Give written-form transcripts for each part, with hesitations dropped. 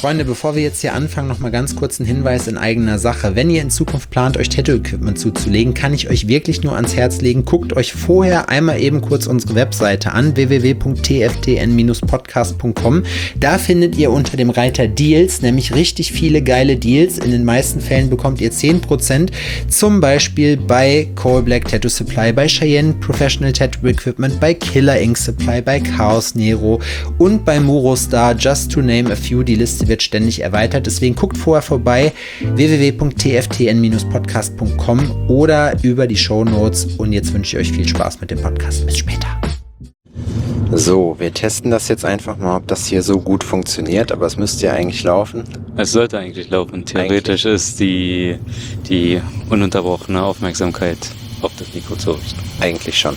Freunde, bevor wir jetzt hier anfangen, noch mal ganz kurz ein Hinweis in eigener Sache. Wenn ihr in Zukunft plant, euch Tattoo-Equipment zuzulegen, kann ich euch wirklich nur ans Herz legen. Guckt euch vorher einmal eben kurz unsere Webseite an, www.tftn-podcast.com. Da findet ihr unter dem Reiter Deals nämlich richtig viele geile Deals. In den meisten Fällen bekommt ihr 10%, zum Beispiel bei Coal Black Tattoo Supply, bei Cheyenne Professional Tattoo Equipment, bei Killer Ink Supply, bei Chaos Nero und bei Murostar, just to name a few. Die Liste wird ständig erweitert, deswegen guckt vorher vorbei, www.tftn-podcast.com oder über die Shownotes, und jetzt wünsche ich euch viel Spaß mit dem Podcast. Bis später. So, wir testen das jetzt einfach mal, ob das hier so gut funktioniert, aber es müsste ja eigentlich laufen. Es sollte eigentlich laufen. Theoretisch ist die ununterbrochene Aufmerksamkeit auf das Mikro zu richten. Eigentlich schon.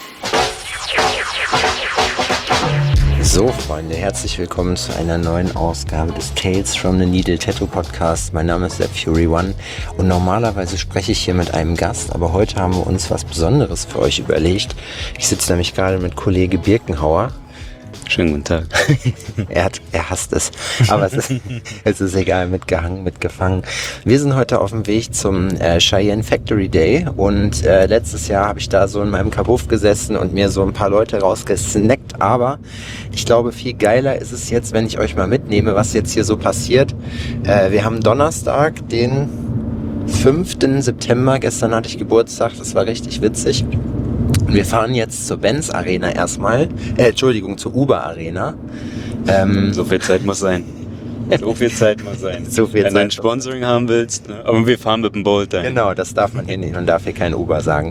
So, Freunde, herzlich willkommen zu einer neuen Ausgabe des Tales from the Needle Tattoo Podcast. Mein Name ist Fury One und normalerweise spreche ich hier mit einem Gast, aber heute haben wir uns was Besonderes für euch überlegt. Ich sitze nämlich gerade mit Kollege Birkenhauer. Schönen guten Tag. Er hasst es, aber es ist egal, mitgehangen, mitgefangen. Wir sind heute auf dem Weg zum Cheyenne Factory Day und letztes Jahr habe ich da so in meinem Kabuff gesessen und mir so ein paar Leute rausgesnackt, aber ich glaube, viel geiler ist es jetzt, wenn ich euch mal mitnehme, was jetzt hier so passiert. Wir haben Donnerstag, den 5. September, gestern hatte ich Geburtstag, das war richtig witzig. Wir fahren jetzt zur Benz Arena erstmal, zur Uber Arena. So viel Zeit muss sein. So viel Zeit muss sein. Wenn du ein Sponsoring haben willst, ne? Aber wir fahren mit dem Bolt dahin. Genau, das darf man hier nicht, man darf hier kein Uber sagen.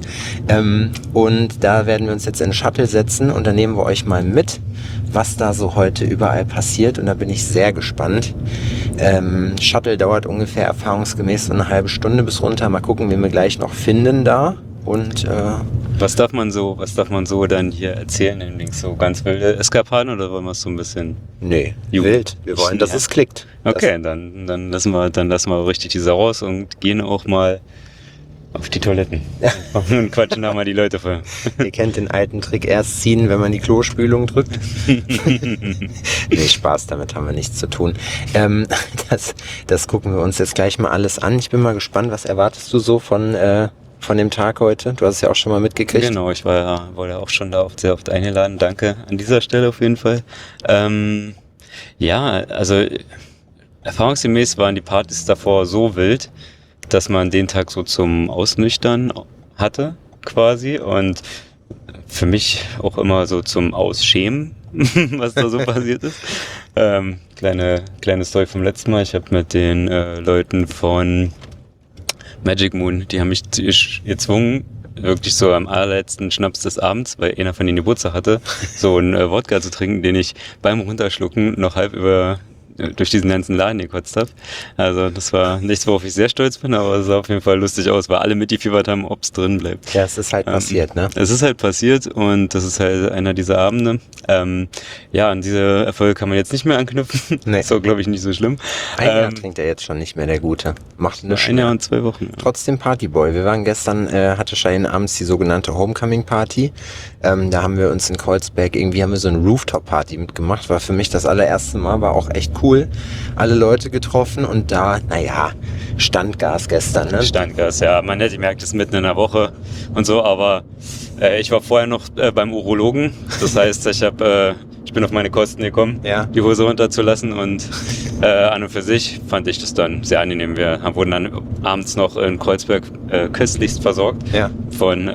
Und da werden wir uns jetzt in den Shuttle setzen und dann nehmen wir euch mal mit, was da so heute überall passiert, und da bin ich sehr gespannt. Shuttle dauert ungefähr erfahrungsgemäß so eine halbe Stunde bis runter. Mal gucken, wen wir gleich noch finden da. Und was darf man so dann hier erzählen, nämlich so ganz wilde Eskapaden, oder wollen wir es so ein bisschen? Nee, wild. Wir wollen, dass es klickt. Okay, dann lassen wir richtig die Sau raus und gehen auch mal auf die Toiletten. Ja. Und quatschen da mal die Leute voll. Ihr kennt den alten Trick, erst ziehen, wenn man die Klospülung drückt. Nee, Spaß, damit haben wir nichts zu tun. Das gucken wir uns jetzt gleich mal alles an. Ich bin mal gespannt, was erwartest du so von dem Tag heute? Du hast es ja auch schon mal mitgekriegt. Genau, ich wurde ja auch schon da sehr oft eingeladen. Danke an dieser Stelle auf jeden Fall. Ja, also erfahrungsgemäß waren die Partys davor so wild, dass man den Tag so zum Ausnüchtern hatte quasi, und für mich auch immer so zum Ausschämen, was da so passiert ist. Kleine Story vom letzten Mal. Ich habe mit den Leuten von Magic Moon, die haben mich gezwungen, wirklich so am allerletzten Schnaps des Abends, weil einer von denen Geburtstag hatte, so einen Wodka zu trinken, den ich beim Runterschlucken noch halb durch diesen ganzen Laden gekotzt habe. Also das war nichts, worauf ich sehr stolz bin, aber es sah auf jeden Fall lustig aus, weil alle mitgefiebert haben, ob es drin bleibt. Ja, es ist halt passiert, ne? Es ist halt passiert, und das ist halt einer dieser Abende. Ja, an diese Erfolge kann man jetzt nicht mehr anknüpfen. Nee. Das war, glaube ich, nicht so schlimm. Ein Jahr trinkt er jetzt schon nicht mehr, der Gute. Macht eine Ein Jahr und 2 Wochen. Ja. Trotzdem Partyboy. Wir waren gestern, hatte Cheyenne abends die sogenannte Homecoming Party. Da haben wir uns in Kreuzberg haben wir so eine Rooftop-Party mitgemacht. War für mich das allererste Mal, war auch echt cool. Alle Leute getroffen und da, Standgas gestern, ne? Standgas, ja. Man hätte gemerkt, es ist mitten in der Woche und so, aber ich war vorher noch beim Urologen. Das heißt, ich bin auf meine Kosten gekommen, die Hose runterzulassen, und an und für sich fand ich das dann sehr angenehm. Wir wurden dann abends noch in Kreuzberg köstlichst versorgt von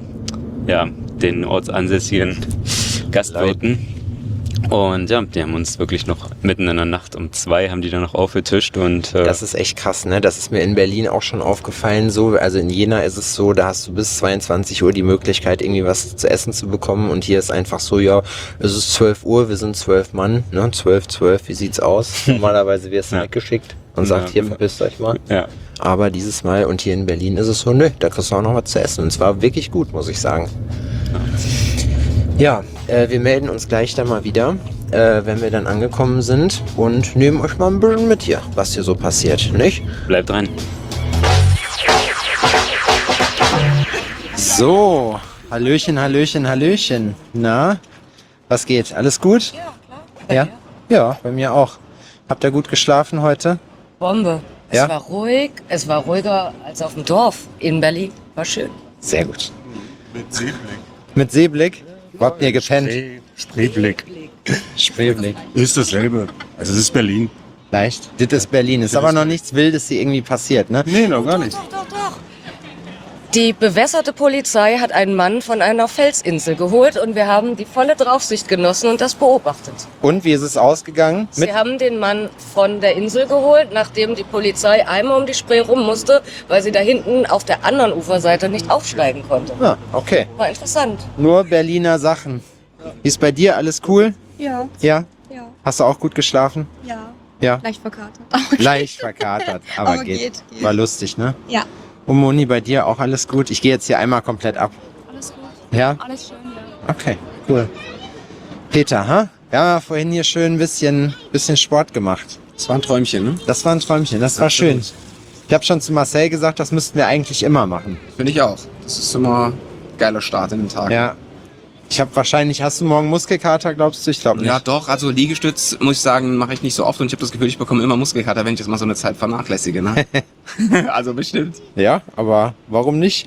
den ortsansässigen Gastwirten. Und ja, die haben uns wirklich noch mitten in der Nacht um 2 haben die dann noch aufgetischt, und das ist echt krass, ne? Das ist mir in Berlin auch schon aufgefallen so. Also in Jena ist es so, da hast du bis 22 Uhr die Möglichkeit, irgendwie was zu essen zu bekommen, und hier ist einfach so, ja, es ist 12 Uhr, wir sind 12 Mann, ne? 12, wie sieht's aus? Normalerweise wirst du weggeschickt und sagt, hier, verpisst euch mal. Ja. Aber dieses Mal, und hier in Berlin ist es so, nö, da kriegst du auch noch was zu essen, und es war wirklich gut, muss ich sagen. Ja, wir melden uns gleich dann mal wieder, wenn wir dann angekommen sind, und nehmen euch mal ein bisschen mit hier, was hier so passiert, nicht? Bleibt dran. So, Hallöchen. Na, was geht? Alles gut? Ja, klar. Ja, bei mir auch. Habt ihr gut geschlafen heute? Bombe. Ja? Es war ruhig, es war ruhiger als auf dem Dorf in Berlin. War schön. Sehr gut. Mit Seeblick. Mit Seeblick? Wo habt ihr gepennt? Spreeblick. Spreeblick. Ist dasselbe. Also es ist Berlin. Leicht. Das ist Berlin. Ist aber noch nichts Wildes hier irgendwie passiert, ne? Nee, noch gar nicht. Doch. Die bewässerte Polizei hat einen Mann von einer Felsinsel geholt und wir haben die volle Draufsicht genossen und das beobachtet. Und wie ist es ausgegangen? Sie haben den Mann von der Insel geholt, nachdem die Polizei einmal um die Spree rum musste, weil sie da hinten auf der anderen Uferseite nicht aufsteigen konnte. Ah, okay. War interessant. Nur Berliner Sachen. Ist bei dir alles cool? Ja, Ja? ja, Hast du auch gut geschlafen? ja. Ja. Leicht verkatert. Leicht verkatert, aber, Aber geht. geht. War lustig, ne? Ja. Und Moni, bei dir auch alles gut? Ich gehe jetzt hier einmal komplett ab. Alles gut. Ja? Alles schön, ja. Okay, cool. Peter, ha? Wir haben ja vorhin hier schön ein bisschen Sport gemacht. Das war ein Träumchen, ne? Das war ein Träumchen, das war schön. Ich habe schon zu Marcel gesagt, das müssten wir eigentlich immer machen. Finde ich auch. Das ist immer ein geiler Start in den Tag. Ja. Hast du morgen Muskelkater, glaubst du? Ich glaube nicht. Ja, doch. Also Liegestütz, muss ich sagen, mache ich nicht so oft und ich habe das Gefühl, ich bekomme immer Muskelkater, wenn ich das mal so eine Zeit vernachlässige, ne? Also bestimmt. Ja, aber warum nicht?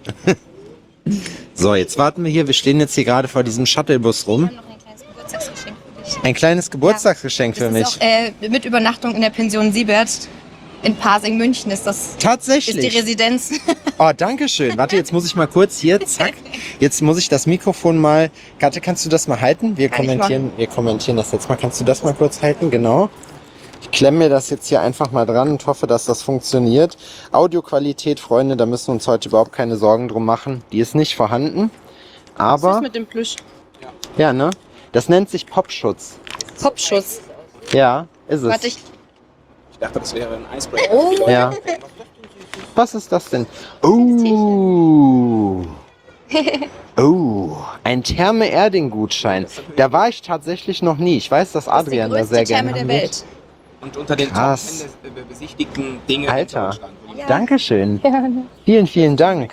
So, jetzt warten wir hier. Wir stehen jetzt hier gerade vor diesem Shuttlebus rum. Noch ein kleines Geburtstagsgeschenk für dich. Ein kleines Geburtstagsgeschenk für Das mich. ist auch mit Übernachtung in der Pension Siebert in Pasing, München ist das. Ist die Tatsächlich. Residenz. Oh, danke schön. Warte, jetzt muss ich mal kurz hier, zack. Jetzt muss ich das Mikrofon mal. Katja, kannst du das mal halten? Wir Kann ich kommentieren das jetzt mal. Kannst du das mal kurz halten? Genau. Ich klemme mir das jetzt hier einfach mal dran und hoffe, dass das funktioniert. Audioqualität, Freunde, da müssen wir uns heute überhaupt keine Sorgen drum machen. Die ist nicht vorhanden. Aber, mit dem Plüsch. ja, ne? Das nennt sich Popschutz. Kopfschuss. Ja, ist es. Warte, ich dachte, das wäre ein Icebreaker. Oh. Ja. Was ist das denn? Oh. Oh, ein Therme-Erding-Gutschein. Da war ich tatsächlich noch nie. Ich weiß, dass Adrian da sehr gerne der hingeht. Welt. Und unter den Krass. Top 10 besichtigten Dinge Alter. in Deutschland. Ja. Dankeschön. Vielen, vielen Dank.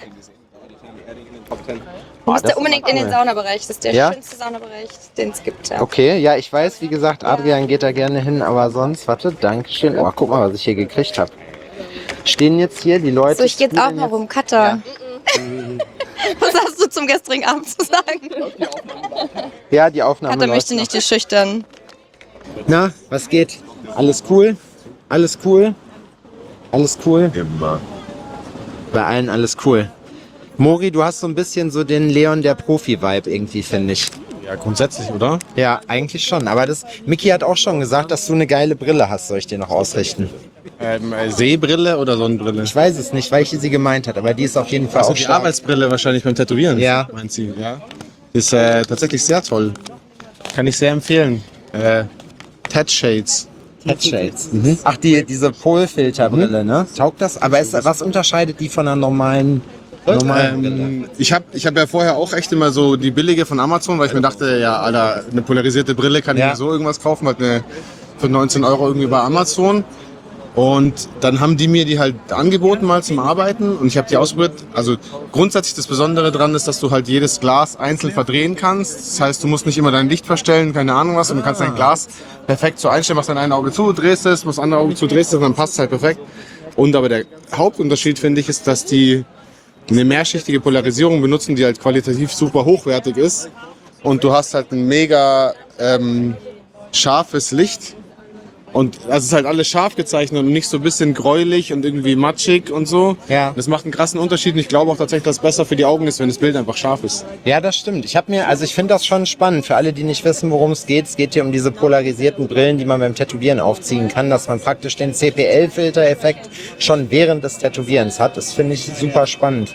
Du musst das ja unbedingt in den cool. Saunabereich. Das ist der Ja? schönste Saunabereich, den es gibt. Ja. Okay, ja, ich weiß, wie gesagt, Adrian geht da gerne hin, aber sonst, warte, Dankeschön. Oh, guck mal, was ich hier gekriegt habe. Stehen jetzt hier die Leute. So, ich gehe jetzt auch spülen mal rum. Katha. Was hast du zum gestrigen Abend zu sagen? Ja, die Aufnahme Katha läuft möchte noch. nicht die schüchtern. Na, was geht? Alles cool? Alles cool? Alles cool? Immer. Bei allen alles cool. Mori, du hast so ein bisschen so den Leon der Profi-Vibe irgendwie, finde ich. Ja, grundsätzlich, oder? Ja, eigentlich schon. Aber Miki hat auch schon gesagt, dass du eine geile Brille hast. Soll ich dir noch ausrichten? Seebrille oder Sonnenbrille? Ich weiß es nicht, welche sie gemeint hat, aber die ist auf jeden Fall Also auch die stark. Arbeitsbrille wahrscheinlich beim Tätowieren. Ja. Meint sie, ja. Ist tatsächlich sehr toll. Kann ich sehr empfehlen. Ted Shades. Headshades. Ach, diese Polfilterbrille, ne? Taugt das? Aber was unterscheidet die von einer normalen Brille? Ich hab ja vorher auch echt immer so die billige von Amazon, weil ich mir dachte, ja, Alter, eine polarisierte Brille kann ich Ja. mir so irgendwas kaufen, halt für 19 € irgendwie bei Amazon. Und dann haben die mir die halt angeboten mal zum Arbeiten und ich habe die ausprobiert. Also grundsätzlich das Besondere dran ist, dass du halt jedes Glas einzeln verdrehen kannst. Das heißt, du musst nicht immer dein Licht verstellen, keine Ahnung was, und du kannst dein Glas perfekt so einstellen, machst dein ein Auge zu, drehst es, machst das andere Auge zu, drehst es und dann passt es halt perfekt. Und aber der Hauptunterschied, finde ich, ist, dass die eine mehrschichtige Polarisierung benutzen, die halt qualitativ super hochwertig ist. Und du hast halt ein mega scharfes Licht. Und also es ist halt alles scharf gezeichnet und nicht so ein bisschen gräulich und irgendwie matschig und so. Ja. Das macht einen krassen Unterschied und ich glaube auch tatsächlich, dass es besser für die Augen ist, wenn das Bild einfach scharf ist. Ja, das stimmt. Ich finde das schon spannend. Für alle, die nicht wissen, worum es geht hier um diese polarisierten Brillen, die man beim Tätowieren aufziehen kann, dass man praktisch den CPL-Filter-Effekt schon während des Tätowierens hat. Das finde ich super spannend.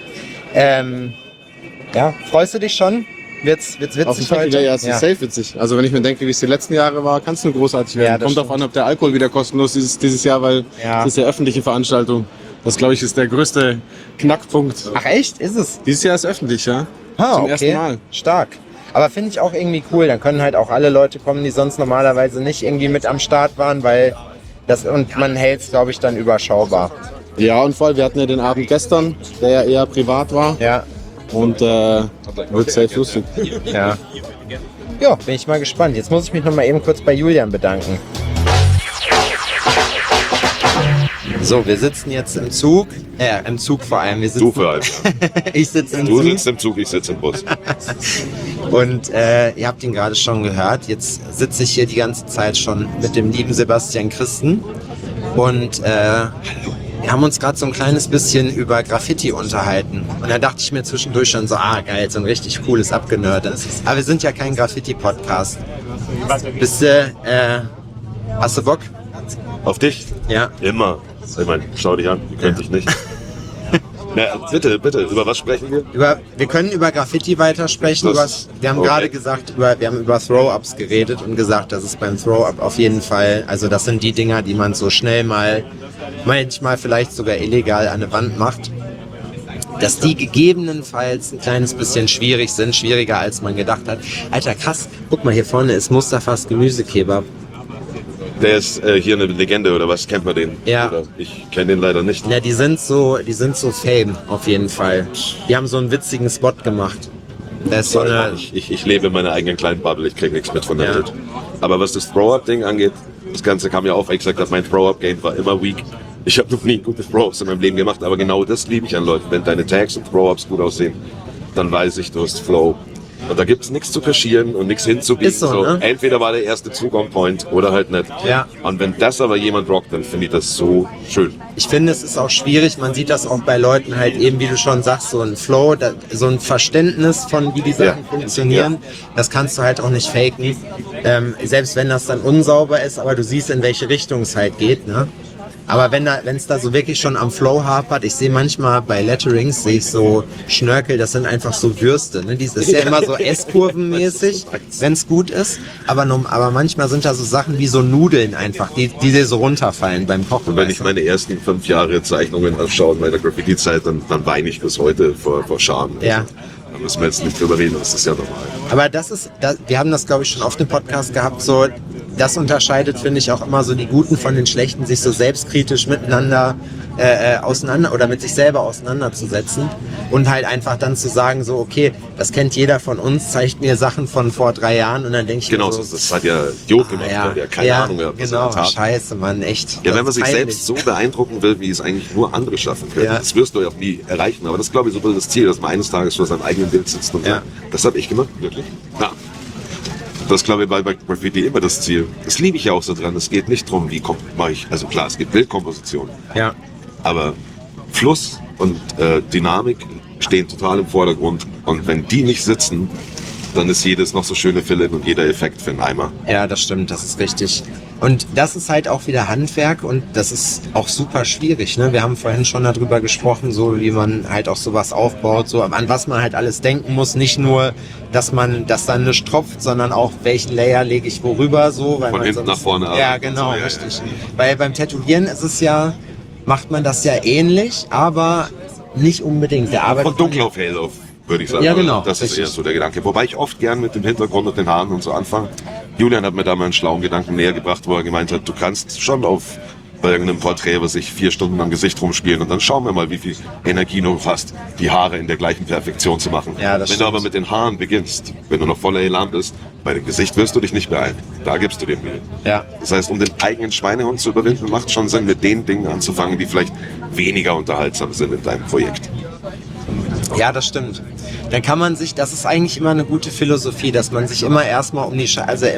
Ja, freust du dich schon? Wird's witzig Auf jeden Fall heute? wieder, ja, es ist safe witzig. Also wenn ich mir denke, wie es die letzten Jahre war, kann es nur großartig werden. Ja, das Kommt drauf an, ob der Alkohol wieder kostenlos ist dieses Jahr, weil Ja. es ist ja öffentliche Veranstaltung. Das, glaube ich, ist der größte Knackpunkt. Ach echt? Ist es? Dieses Jahr ist öffentlich, ja. Ah, Zum ersten Mal. Stark. Aber finde ich auch irgendwie cool. Dann können halt auch alle Leute kommen, die sonst normalerweise nicht irgendwie mit am Start waren, weil man hält es, glaube ich, dann überschaubar. Ja, und vor allem, wir hatten ja den Abend gestern, der ja eher privat war. Ja. Und wird safe lustig. Ja. Ja, bin ich mal gespannt. Jetzt muss ich mich noch mal eben kurz bei Julian bedanken. So, wir sitzen jetzt im Zug. Im Zug vor allem. Wir sitzen, Du vor allem. ich sitze im Du Zug. sitzt im Zug, ich sitze im Bus. Und ihr habt ihn gerade schon gehört. Jetzt sitze ich hier die ganze Zeit schon mit dem lieben Sebastian Christen. Und wir haben uns gerade so ein kleines bisschen über Graffiti unterhalten. Und da dachte ich mir zwischendurch schon so, geil, so ein richtig cooles Abgenörde. Aber wir sind ja kein Graffiti-Podcast. Hast du Bock? Auf dich? Ja. Immer. Ich meine, schau dich an, wie könnte ich nicht. Na, bitte, über was sprechen wir? Wir können über Graffiti weitersprechen. Wir haben gerade gesagt, wir haben über Throw-Ups geredet und gesagt, dass es beim Throw-Up auf jeden Fall, also das sind die Dinger, die man so schnell manchmal vielleicht sogar illegal an eine Wand macht, dass die gegebenenfalls ein kleines bisschen schwierig sind, schwieriger als man gedacht hat. Alter, krass, guck mal, hier vorne ist Mustafas Gemüsekebab. Der ist hier eine Legende, oder was? Kennt man den? Ja. Oder ich kenne den leider nicht. Ja, die sind so Fame, auf jeden Fall. Die haben so einen witzigen Spot gemacht. Das ist so eine, Ich lebe in meiner eigenen kleinen Bubble, ich kriege nichts mit von der Ja. Welt. Aber was das Throw-Up-Ding angeht, das Ganze kam ja auf, weil ich gesagt habe, mein Throw-Up-Game war immer weak. Ich habe noch nie gute Throw-Ups in meinem Leben gemacht, aber genau das liebe ich an Leuten. Wenn deine Tags und Throw-Ups gut aussehen, dann weiß ich, du hast Flow. Und da gibt's nichts zu kaschieren und nichts hinzubiegen. Ist so, ne? Entweder war der erste Zug on point oder halt nicht. Ja. Und wenn das aber jemand rockt, dann finde ich das so schön. ich finde, es ist auch schwierig, man sieht das auch bei Leuten halt eben, wie du schon sagst, so ein Flow, so ein Verständnis von, wie die Sachen funktionieren, das kannst du halt auch nicht faken. Selbst wenn das dann unsauber ist, aber du siehst, in welche Richtung es halt geht, ne? Aber wenn es da so wirklich schon am Flow hapert, ich sehe manchmal bei Letterings, sehe ich so Schnörkel, das sind einfach so Würste. Ne? Das ist ja immer so S-Kurvenmäßig, wenn es gut ist. Aber manchmal sind da so Sachen wie so Nudeln einfach, die dir so runterfallen beim Kochen. Und wenn ich meine ersten 5 Jahre Zeichnungen anschaue in meiner Graffiti-Zeit, dann weine ich bis heute vor Scham. Ja. Also, da müssen wir jetzt nicht drüber reden, das ist ja normal. Aber wir haben das, glaube ich, schon oft im Podcast gehabt, so, das unterscheidet, finde ich, auch immer so die Guten von den Schlechten, sich so selbstkritisch miteinander auseinander oder mit sich selber auseinanderzusetzen und halt einfach dann zu sagen, so, okay, das kennt jeder von uns, zeigt mir Sachen von vor 3 Jahren und dann denke ich Genau, mir so, das hat ja Jod gemacht, der hat ja keine Ahnung gehabt, was er genau, tat. scheiße, Mann, echt. Ja, wenn man Das sich ist peinlich. selbst so beeindrucken will, wie es eigentlich nur andere schaffen können, Ja. das wirst du ja auch nie erreichen. Aber das ist, glaube ich, so das Ziel, dass man eines Tages vor seinem eigenen Bild sitzt und sagt, das habe ich gemacht, wirklich. Ja. Das, glaube ich, bei Graffiti immer das Ziel. Das liebe ich ja auch so dran. Es geht nicht darum, mache ich. Also klar, es gibt Bildkomposition. Ja. Aber Fluss und Dynamik stehen total im Vordergrund. Und wenn die nicht sitzen, dann ist jedes noch so schöne Fill-In und jeder Effekt für einen Eimer. Ja, das stimmt, das ist richtig. Und das ist halt auch wieder Handwerk und das ist auch super schwierig. Ne? Wir haben vorhin schon darüber gesprochen, so wie man halt auch sowas aufbaut, so an was man halt alles denken muss. Nicht nur, dass dann nichts tropft, sondern auch, welchen Layer lege ich worüber, so. Weil Von man hinten nach vorne. Ja, genau, so, ja, richtig. Weil beim Tätowieren ist es macht man das ja ähnlich, aber nicht unbedingt. Der arbeitet Von dunkel auf hell auf, würde ich sagen. Ja, genau, Das ist richtig. eher so der Gedanke. Wobei ich oft gern mit dem Hintergrund und den Haaren und so anfange. Julian hat mir da mal einen schlauen Gedanken näher gebracht, wo er gemeint hat, du kannst schon bei irgendeinem Porträt, was ich 4 Stunden am Gesicht rumspielen und dann schauen wir mal, wie viel Energie du hast, die Haare in der gleichen Perfektion zu machen. Ja, das wenn du aber mit den Haaren beginnst, wenn du noch voller Elan bist, bei dem Gesicht wirst du dich nicht beeilen. Da gibst du dir Mühe. Ja. Das heißt, um den eigenen Schweinehund zu überwinden, macht schon Sinn, mit den Dingen anzufangen, die vielleicht weniger unterhaltsam sind in deinem Projekt. Ja, das stimmt. Dann kann man das ist eigentlich immer eine gute Philosophie, dass man sich immer erstmal um die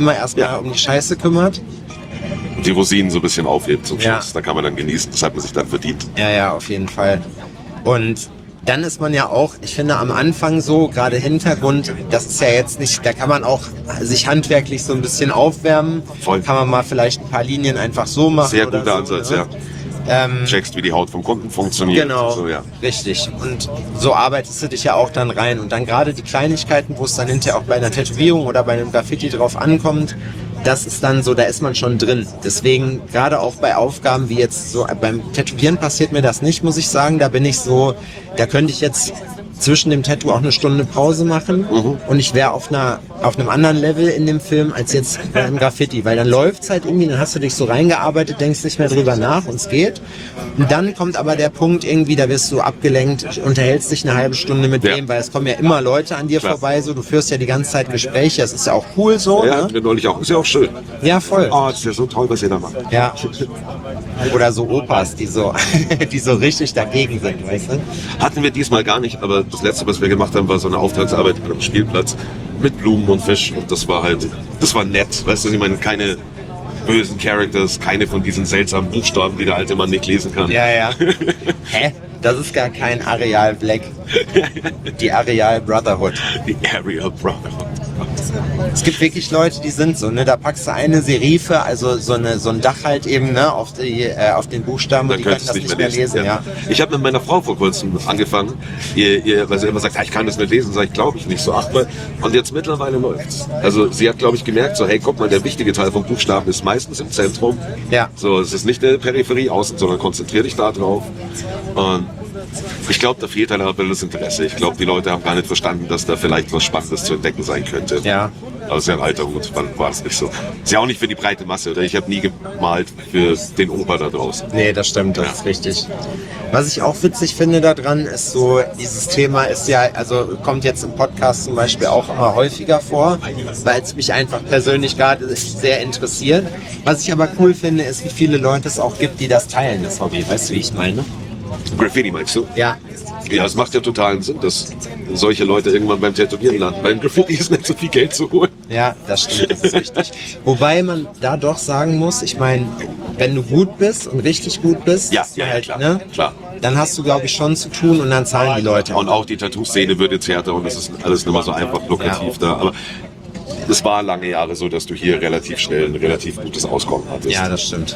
Scheiße kümmert. Und die Rosinen so ein bisschen aufhebt zum Ja. Schluss. Da kann man dann genießen. Das hat man sich dann verdient. Ja, auf jeden Fall. Und dann ist man ja auch, ich finde am Anfang so, gerade Hintergrund, das ist ja jetzt nicht, da kann man auch sich handwerklich so ein bisschen aufwärmen. Voll. Kann man mal vielleicht ein paar Linien einfach so machen. Sehr oder guter so, Ansatz, ne? ja. Checkst, wie die Haut vom Kunden funktioniert. Genau, So, ja. richtig. Und so arbeitest du dich ja auch dann rein. Und dann gerade die Kleinigkeiten, wo es dann hinterher auch bei einer Tätowierung oder bei einem Graffiti drauf ankommt, das ist dann so, da ist man schon drin. Deswegen, gerade auch bei Aufgaben wie jetzt so, beim Tätowieren passiert mir das nicht, muss ich sagen. Da bin ich so, da könnte ich jetzt zwischen dem Tattoo auch eine Stunde Pause machen und ich wäre auf einem anderen Level in dem Film als jetzt beim Graffiti, weil dann läuft's halt irgendwie, dann hast du dich so reingearbeitet, denkst nicht mehr drüber nach und es geht. Und dann kommt aber der Punkt irgendwie, da wirst du abgelenkt, unterhältst dich eine halbe Stunde mit dem, weil es kommen ja immer Leute an dir vorbei, so, du führst ja die ganze Zeit Gespräche, das ist ja auch cool so. Ja, Ne? mir neulich auch. Ist ja auch schön. Ja, voll. Oh, das ist ja so toll, was ihr da macht. Ja. Oder so Opas, die so, die so richtig dagegen sind, weißt du? Hatten wir diesmal gar nicht, aber das letzte, was wir gemacht haben, war so eine Auftragsarbeit am Spielplatz mit Blumen und Fisch und das war nett, weißt du, ich meine, keine bösen Characters, keine von diesen seltsamen Buchstaben, die der alte Mann nicht lesen kann. Ja, ja. Hä? Das ist gar kein Areal Black. Die Areal Brotherhood. Die Area Brotherhood. Es gibt wirklich Leute, die sind so, ne, da packst du eine Serife, also so ein Dach halt eben, ne, auf den Buchstaben und die können das nicht mehr lesen, ja. Ich habe mit meiner Frau vor kurzem angefangen, weil sie immer sagt, ja, ich kann das nicht lesen, sag ich, glaube ich nicht so, ach mal, und jetzt mittlerweile läuft's. Also sie hat, glaube ich, gemerkt, so, hey, guck mal, der wichtige Teil vom Buchstaben ist meistens im Zentrum. Ja. So, es ist nicht eine Peripherie außen, sondern konzentrier dich da drauf. Und ich glaube, da fehlt einfach das Interesse. Ich glaube, die Leute haben gar nicht verstanden, dass da vielleicht was Spannendes zu entdecken sein könnte. Ja. Aber es ist ja ein alter Hut, wann war es nicht so. Ist ja auch nicht für die breite Masse, oder? Ich habe nie gemalt für den Opa da draußen. Nee, das stimmt, das ist richtig. Was ich auch witzig finde daran, ist so, dieses Thema ist ja, also kommt jetzt im Podcast zum Beispiel auch immer häufiger vor, weil es mich einfach persönlich gerade sehr interessiert. Was ich aber cool finde, ist, wie viele Leute es auch gibt, die das teilen, das Hobby. Weißt du, wie ich meine? Graffiti meinst du? Ja. Ja, es macht ja totalen Sinn, dass solche Leute irgendwann beim Tätowieren landen. Beim Graffiti ist nicht so viel Geld zu holen. Ja, das stimmt, das ist richtig. Wobei man da doch sagen muss, ich meine, wenn du gut bist und richtig gut bist, Ja, halt, klar, klar. dann hast du, glaube ich, schon zu tun und dann zahlen die Leute. Und auch die Tattoo-Szene wird jetzt härter und es ist alles nicht mehr so einfach lukrativ da. Aber es war lange Jahre so, dass du hier relativ schnell ein relativ gutes Auskommen hattest. Ja, das stimmt.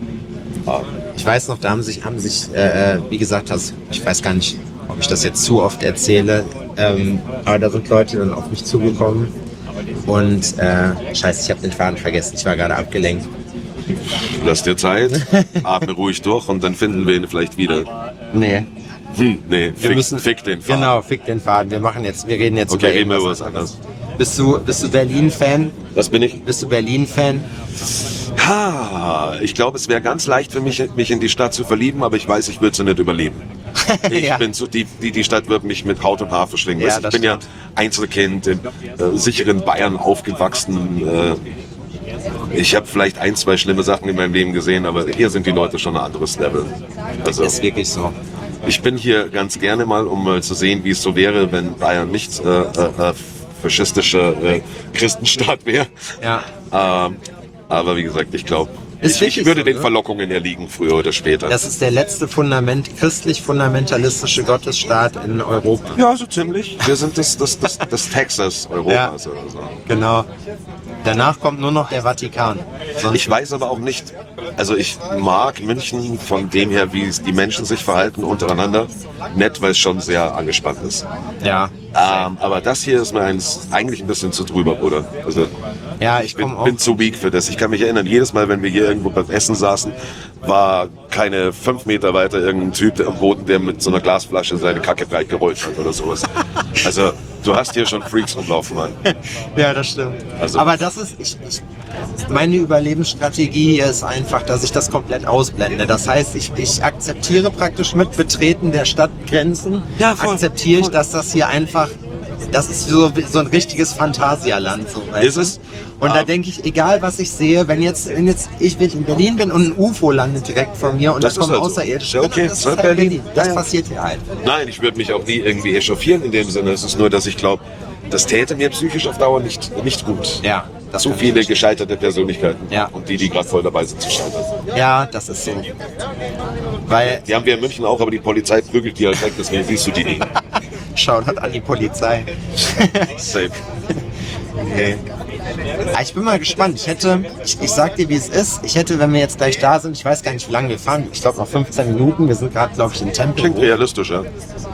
Ich weiß noch, da haben sich, wie gesagt, ich weiß gar nicht, ob ich das jetzt zu oft erzähle, aber da sind Leute dann auf mich zugekommen und scheiße, ich habe den Faden vergessen, ich war gerade abgelenkt. Lass dir Zeit, atme ruhig durch und dann finden wir ihn vielleicht wieder. Nee. Nee, fick den Faden. Genau, fick den Faden. Wir reden jetzt Okay, über reden wir über irgendwas was anderes. Bist du Berlin-Fan? Was bin ich? Bist du Berlin-Fan? Ich glaube, es wäre ganz leicht für mich in die Stadt zu verlieben, aber ich weiß, ich würde sie nicht überleben. Ich Ja. bin so, die Stadt wird mich mit Haut und Haar verschlingen. Ja, Weißt du, ich das bin ja Einzelkind im sicheren Bayern aufgewachsen. Ich habe vielleicht 1, 2 schlimme Sachen in meinem Leben gesehen, aber hier sind die Leute schon ein anderes Level. Also, Ist wirklich so. ich bin hier ganz gerne mal, um mal zu sehen, wie es so wäre, wenn Bayern nicht faschistischer Christenstaat wäre. Ja. Aber wie gesagt, ich glaube, Ist ich wirklich würde so, den ne? Verlockungen erliegen, früher oder später. Das ist der letzte christlich-fundamentalistische Gottesstaat in Europa. Ja, so ziemlich. Wir sind das Texas Europas Ja. oder so. Genau. Danach kommt nur noch der Vatikan. Sonst Ich weiß aber auch nicht, also ich mag München von dem her, wie die Menschen sich verhalten untereinander. Nett, weil es schon sehr angespannt ist. ja. Aber das hier ist mir eigentlich ein bisschen zu drüber, Bruder. Also Ja, ich komme auch. bin zu weak für das. Ich kann mich erinnern, jedes Mal, wenn wir hier irgendwo beim Essen saßen, war keine 5 Meter weiter irgendein Typ am Boden, der mit so einer Glasflasche seine Kacke breit gerollt hat oder sowas. Also du hast hier schon Freaks rumlaufen, Mann. Ja, das stimmt. Also- Aber das ist, meine Überlebensstrategie ist einfach, dass ich das komplett ausblende. Das heißt, ich akzeptiere praktisch mit Betreten der Stadtgrenzen, Ja, voll, akzeptiere ich, voll. dass das hier einfach, das ist so ein richtiges Phantasialand. So, weißt Ist du? es? Und da denke ich, egal was ich sehe, wenn jetzt ich in Berlin bin und ein UFO landet direkt von mir und Das da kommen ist halt so. Außerirdische, Ja, okay, das ist das ist halt Berlin. Berlin. Das Ja, ja. passiert hier halt. Nein, ich würde mich auch nie irgendwie echauffieren in dem Sinne. Es ist nur, dass ich glaube, das täte mir psychisch auf Dauer nicht gut. Ja, das Zu kann ich viele verstehen. gescheiterte Persönlichkeiten. Ja. Und die gerade voll dabei sind zu scheitern. Ja, das ist so. Weil, Die haben wir in München auch, aber die Polizei prügelt die halt weg, deswegen siehst du die nie. Shoutout an die Polizei. Safe. Nee. Ich bin mal gespannt. Ich sag dir, wie es ist. Ich hätte, wenn wir jetzt gleich da sind, ich weiß gar nicht, wie lange wir fahren. Ich glaube noch 15 Minuten. Wir sind gerade, glaube ich, in Klingt Tempelhof. realistisch, ja.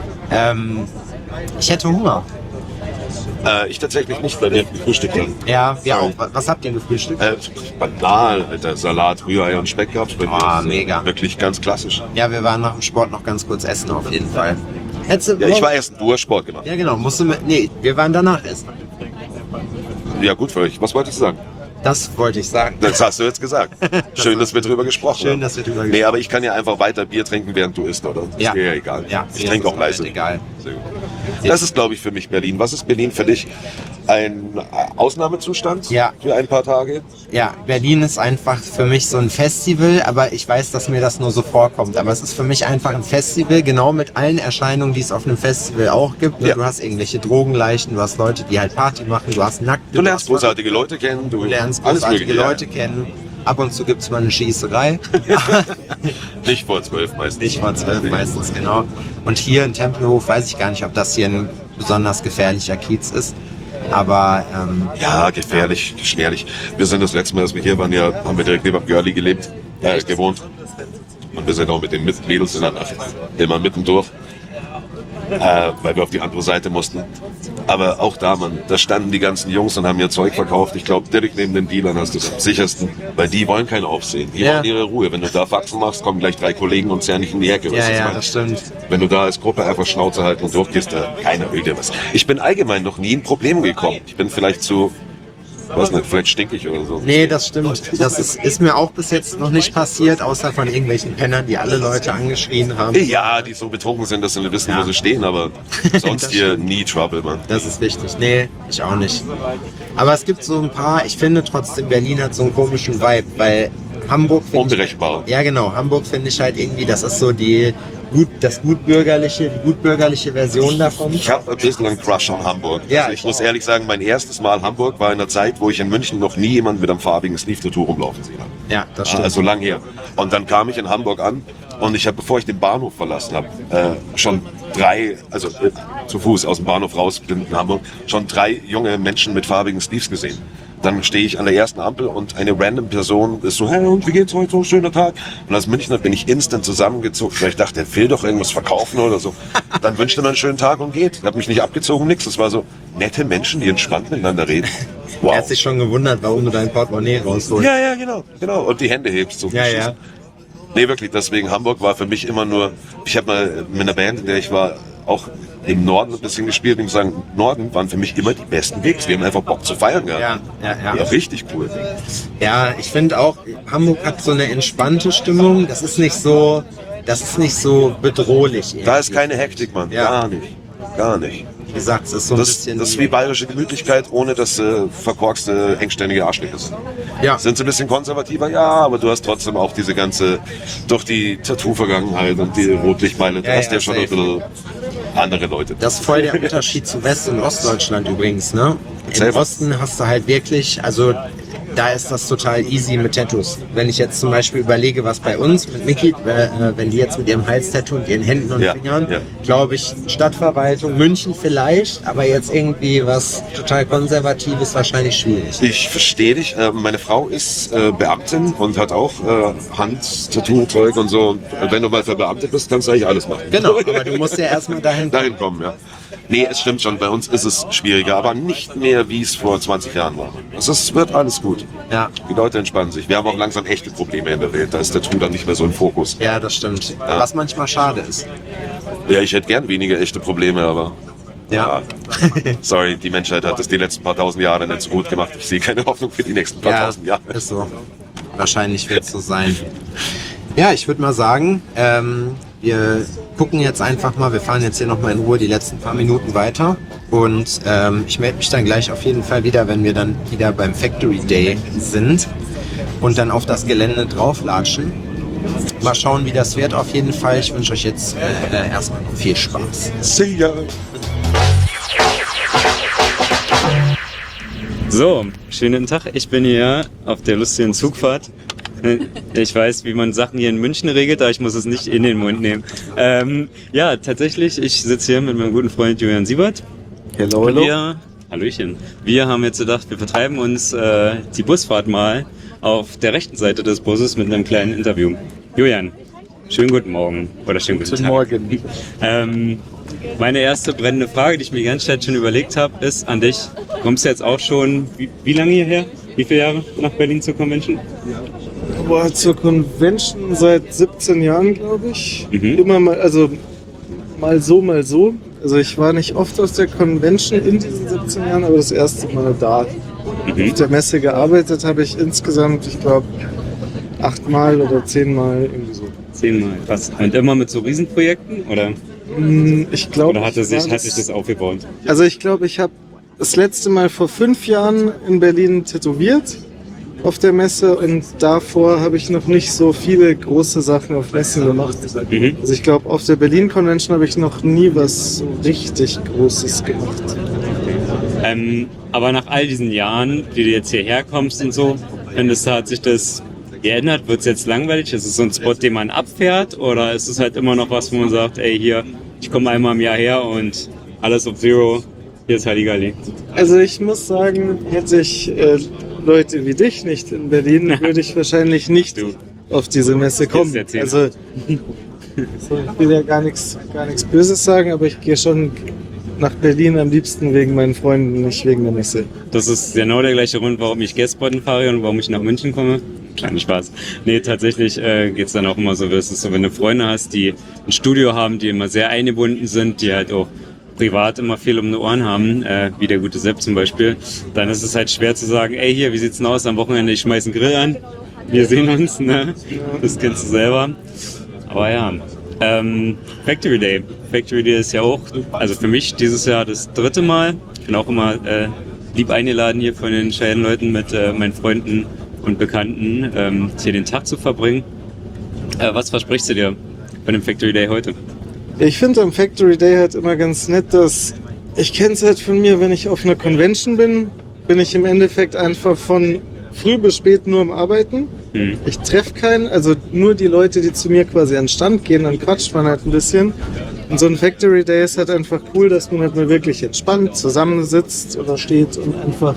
Ich hätte Hunger. Ich tatsächlich nicht, weil wir gefrühstückt haben. Ja, wir auch. Was habt ihr gefrühstückt? Banal, Alter. Salat, Rührei und Speck gehabt. Bei mir Ah, ist, mega. Wirklich ganz klassisch. Ja, wir waren nach dem Sport noch ganz kurz essen, auf jeden Fall. Ja, ich war essen, du hast Sport gemacht. Ja, genau. Wir waren danach essen. Ja, gut für euch. Was wolltest du sagen? Das wollte ich sagen. Das hast du jetzt gesagt. Schön, dass wir drüber gesprochen haben. Schön, dass wir drüber Nee, gesprochen aber ich kann ja einfach weiter Bier trinken, während du isst, oder? Das Ja. ist mir ja egal. Ja, ich trinke auch leise. Egal. Sehr gut. Das ist, glaube ich, für mich Berlin. Was ist Berlin für dich? Ein Ausnahmezustand Ja. für ein paar Tage? Ja, Berlin ist einfach für mich so ein Festival, aber ich weiß, dass mir das nur so vorkommt. Aber es ist für mich einfach ein Festival, genau mit allen Erscheinungen, die es auf einem Festival auch gibt. Ja. Du hast irgendwelche Drogenleichen, du hast Leute, die halt Party machen, du hast Nackte. Du lernst großartige Leute kennen, Du lernst alles großartige mögliche. Leute kennen. Ab und zu gibt's mal eine Schießerei. Nicht vor 12 meistens. Nicht vor 12 meistens, genau. Und hier in Tempelhof weiß ich gar nicht, ob das hier ein besonders gefährlicher Kiez ist. Aber Ja, gefährlich, schwerlich. Wir sind das letzte Mal, als wir hier waren, ja, haben wir direkt neben Görli gewohnt. Und wir sind auch mit den Mädels in der Nacht immer mittendurch, weil wir auf die andere Seite mussten. Aber auch da, Mann, da standen die ganzen Jungs und haben ihr Zeug verkauft. Ich glaube, direkt neben den Dealern hast du es am sichersten, weil die wollen kein Aufsehen. Die Ja. wollen ihre Ruhe. Wenn du da Faxen machst, kommen gleich 3 Kollegen und zerren dich in die Ecke. ja, weißt du, was ich ja, meine? das stimmt. Wenn du da als Gruppe einfach Schnauze halten und durchgehst, da keiner will dir was. Ich bin allgemein noch nie in Probleme gekommen. Ich bin vielleicht zu, weiß nicht, vielleicht stinkig oder so. Nee, das stimmt. Das ist mir auch bis jetzt noch nicht passiert, außer von irgendwelchen Pennern, die alle Leute angeschrien haben. Ja, die so betrunken sind, dass sie nicht wissen, Ja. wo sie stehen, aber sonst Das hier nie Trouble, Mann. Das ist wichtig. Nee, ich auch nicht. Aber es gibt so ein paar, ich finde trotzdem, Berlin hat so einen komischen Vibe, weil Hamburg finde ich, Unberechenbar. ja genau, Hamburg finde ich halt irgendwie, das ist so die gutbürgerliche Version davon. Ich habe ein bisschen einen Crush on Hamburg. Ja, Also ich ich muss auch. ehrlich sagen, mein erstes Mal Hamburg war in einer Zeit, wo ich in München noch nie jemanden mit einem farbigen Sleeve-Tattoo rumlaufen sehen habe. Ja, das stimmt. Also lang her. Und dann kam ich in Hamburg an und ich habe, bevor ich den Bahnhof verlassen habe, schon 3, also zu Fuß aus dem Bahnhof raus in Hamburg, schon 3 junge Menschen mit farbigen Sleeves gesehen. Dann stehe ich an der ersten Ampel und eine random Person ist so, hey, und wie geht's heute? So schöner Tag. Und als Münchner bin ich instant zusammengezogen, weil ich dachte, der will doch irgendwas verkaufen oder so. Dann wünschte man einen schönen Tag und geht. Ich habe mich nicht abgezogen, nix. Das war so nette Menschen, die entspannt miteinander reden. Wow. Er hat sich schon gewundert, warum du dein Portemonnaie rausholst. Ja, ja, genau. Und die Hände hebst so. Ja, ja. Nee, wirklich, deswegen Hamburg war für mich immer nur, ich habe mal mit einer Band, in der ich war, auch im Norden ein bisschen gespielt. Ich muss sagen, Norden waren für mich immer die besten Gigs. Wir haben einfach Bock zu feiern gehabt. Ja. Ja, richtig cool. Ja, ich finde auch, Hamburg hat so eine entspannte Stimmung. Das ist nicht so bedrohlich. Da ist irgendwie. keine Hektik, Mann. Ja. Gar nicht. Wie gesagt, es ist so ein Das bisschen. ist wie bayerische Gemütlichkeit, ohne dass verkorkste, engständige Arschlöcher sind. Ja. Sind sie ein bisschen konservativer? Ja, aber du hast trotzdem auch diese ganze, durch die Tattoo-Vergangenheit und die Rotlichtmeile, du Ja, hast ja, ja schon ein safe. bisschen andere Leute. Das ist voll der Unterschied zu West- und Ostdeutschland übrigens, ne? Erzähl Im mal. Osten hast du halt wirklich, also da ist das total easy mit Tattoos. Wenn ich jetzt zum Beispiel überlege, was bei uns mit Mickey, wenn die jetzt mit ihrem Hals-Tattoo und ihren Händen und Ja, Fingern, ja. glaube ich, Stadtverwaltung, München vielleicht, aber jetzt irgendwie was total Konservatives wahrscheinlich schwierig. Ich verstehe dich. Meine Frau ist Beamtin und hat auch Hand-Tattoo-Zeug und so. Und wenn du mal verbeamtet bist, kannst du eigentlich alles machen. Genau, aber du musst ja erstmal dahin. Dahin kommen, ja. Nee, es stimmt schon. Bei uns ist es schwieriger, aber nicht mehr, wie es vor 20 Jahren war. Es wird alles gut. Ja. Die Leute entspannen sich. Wir haben auch langsam echte Probleme in der Welt. Da ist der Tattoo dann nicht mehr so im Fokus. Ja, das stimmt. Was manchmal schade ist. Ja, ich hätte gern weniger echte Probleme, aber Ja. sorry, die Menschheit hat es die letzten paar tausend Jahre nicht so gut gemacht. Ich sehe keine Hoffnung für die nächsten paar tausend Jahre. ist so. Wahrscheinlich wird es so sein. Ja, ich würde mal sagen, wir gucken jetzt einfach mal, wir fahren jetzt hier nochmal in Ruhe die letzten paar Minuten weiter und ich melde mich dann gleich auf jeden Fall wieder, wenn wir dann wieder beim Factory Day sind und dann auf das Gelände drauflatschen. Mal schauen, wie das wird auf jeden Fall. Ich wünsche euch jetzt erstmal noch viel Spaß. See ya. So, schönen Tag. Ich bin hier auf der lustigen Zugfahrt. Ich weiß, wie man Sachen hier in München regelt, aber ich muss es nicht in den Mund nehmen. Ja, tatsächlich, ich sitze hier mit meinem guten Freund Julian Siebert. Hello, Hallöchen. Wir haben jetzt gedacht, wir vertreiben uns die Busfahrt mal auf der rechten Seite des Busses mit einem kleinen Interview. Julian, schönen guten Morgen oder schönen guten Tag. Morgen. Meine erste brennende Frage, die ich mir die ganze Zeit schon überlegt habe, ist an dich. Du kommst jetzt auch schon, wie lange hierher? Wie viele Jahre nach Berlin zur Convention? Aber zur Convention seit 17 Jahren, glaube ich. Mhm. Immer mal, also mal so, mal so. Also ich war nicht oft aus der Convention in diesen 17 Jahren, aber das erste Mal da. Auf der Messe gearbeitet habe ich insgesamt, ich glaube, 8 Mal oder 10 Mal irgendwie so. 10 Mal, krass. Und immer mit so Riesenprojekten, oder? Ich glaube, Oder hat sich das aufgebaut? Also ich glaube, ich habe das letzte Mal vor 5 Jahren in Berlin tätowiert auf der Messe und davor habe ich noch nicht so viele große Sachen auf Messen gemacht. Also ich glaube, auf der Berlin Convention habe ich noch nie was so richtig Großes gemacht. Aber nach all diesen Jahren, wie du jetzt hierher kommst und so, hat sich das geändert? Wird es jetzt langweilig? Ist es so ein Spot, den man abfährt? Oder ist es halt immer noch was, wo man sagt, ey, hier, ich komme einmal im Jahr her und alles auf Zero, hier ist Halligalli? Also ich muss sagen, hätte ich Leute wie dich nicht in Berlin, würde ich wahrscheinlich nicht auf diese Messe kommen. Also ich will ja gar nichts Böses sagen, aber ich gehe schon nach Berlin am liebsten wegen meinen Freunden, nicht wegen der Messe. Das ist genau der gleiche Grund, warum ich Guestbotten fahre und warum ich nach München komme. Kleiner Spaß. Nee, tatsächlich geht's dann auch immer so, das ist so, wenn du Freunde hast, die ein Studio haben, die immer sehr eingebunden sind, die halt auch privat immer viel um die Ohren haben, wie der gute Sepp zum Beispiel, dann ist es halt schwer zu sagen, ey hier, wie sieht's denn aus am Wochenende, ich schmeiß einen Grill an, wir sehen uns, ne? Das kennst du selber. Aber ja, Factory Day. Factory Day ist ja auch, also für mich dieses Jahr das 3. Mal. Ich bin auch immer lieb eingeladen hier von den Cheyenne-Leuten mit meinen Freunden und Bekannten, hier den Tag zu verbringen. Was versprichst du dir von dem Factory Day heute? Ich finde am Factory Day halt immer ganz nett, dass ich kenne es halt von mir, wenn ich auf einer Convention bin ich im Endeffekt einfach von früh bis spät nur am Arbeiten. Ich treffe keinen, also nur die Leute, die zu mir quasi an den Stand gehen, dann quatscht man halt ein bisschen. Und so ein Factory Day ist halt einfach cool, dass man halt mal wirklich entspannt zusammensitzt oder steht und einfach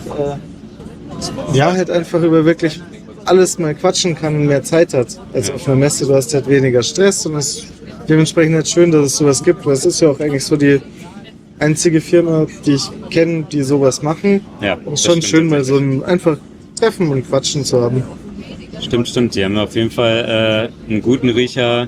halt einfach über wirklich alles mal quatschen kann und mehr Zeit hat als auf einer Messe. Du hast halt weniger Stress und es ist dementsprechend halt schön, dass es sowas gibt. Weil es ist ja auch eigentlich so die einzige Firma, die ich kenne, die sowas machen. Ja, und es ist schon schön, mal so ein einfach Treffen und Quatschen zu haben. Stimmt. Die haben auf jeden Fall einen guten Riecher,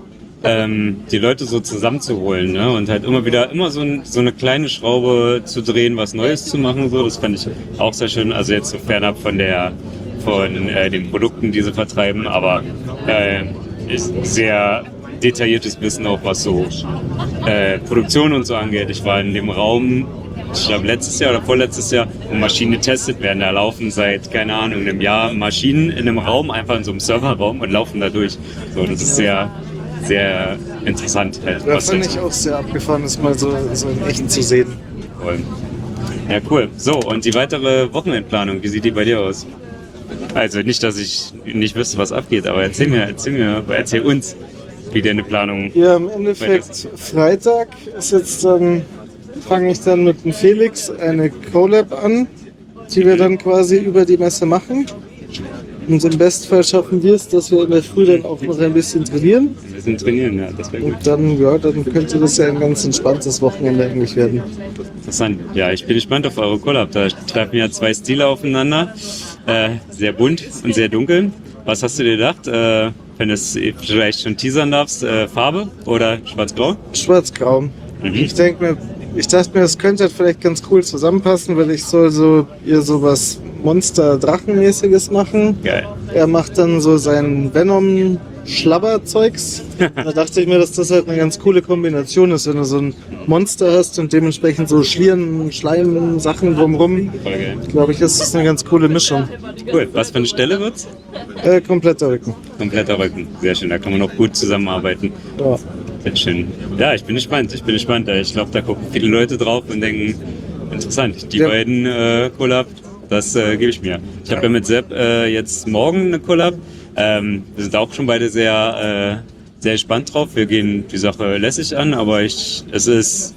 die Leute so zusammenzuholen, ne? Und halt immer so eine kleine Schraube zu drehen, was Neues zu machen. So, das fand ich auch sehr schön. Also jetzt so fernab von den Produkten, die sie vertreiben, aber ist sehr detailliertes Wissen auch, was so Produktion und so angeht. Ich war in dem Raum, ich glaube letztes Jahr oder vorletztes Jahr, wo Maschinen getestet werden. Da laufen seit, keine Ahnung, einem Jahr Maschinen in einem Raum, einfach in so einem Serverraum und laufen da durch. So, das ist sehr, sehr interessant. Da fand ich auch sehr abgefahren, das mal so in echt zu sehen. Cool. Ja, cool. So, und die weitere Wochenendplanung, wie sieht die bei dir aus? Also nicht, dass ich nicht wüsste, was abgeht, aber erzähl uns, wie deine Planung. Ja, im Endeffekt Freitag ist jetzt fange ich dann mit dem Felix eine Collab an, die wir dann quasi über die Messe machen. Und im Bestfall schaffen wir es, dass wir in der Früh dann auch noch ein bisschen trainieren. Ein bisschen trainieren, ja, das wäre gut. Und dann könnte das ja ein ganz entspanntes Wochenende eigentlich werden. Interessant. Ja, ich bin gespannt auf eure Collab. Da treffen ja 2 Stile aufeinander. Sehr bunt und sehr dunkel. Was hast du dir gedacht? Wenn du es vielleicht schon teasern darfst, Farbe oder schwarz-grau? Schwarz-grau. Ich dachte mir, das könnte halt vielleicht ganz cool zusammenpassen, weil ich soll so was Monster-Drachenmäßiges machen. Geil. Er macht dann so sein Venom-Schlabber-Zeugs. Da dachte ich mir, dass das halt eine ganz coole Kombination ist, wenn du so ein Monster hast und dementsprechend so Schlieren, Schleim, Sachen drumrum. Voll geil. Glaube ich, ist das eine ganz coole Mischung. Cool. Was für eine Stelle wird's? Kompletter Rücken. Kompletter Rücken. Sehr schön. Da kann man auch gut zusammenarbeiten. Ja. Sehr schön. Ja, ich bin gespannt. Ich glaube, da gucken viele Leute drauf und denken, interessant, die beiden Collab, das gebe ich mir. Ich habe ja mit Sepp jetzt morgen eine Collab. Wir sind auch schon beide sehr gespannt drauf. Wir gehen die Sache lässig an, aber es ist,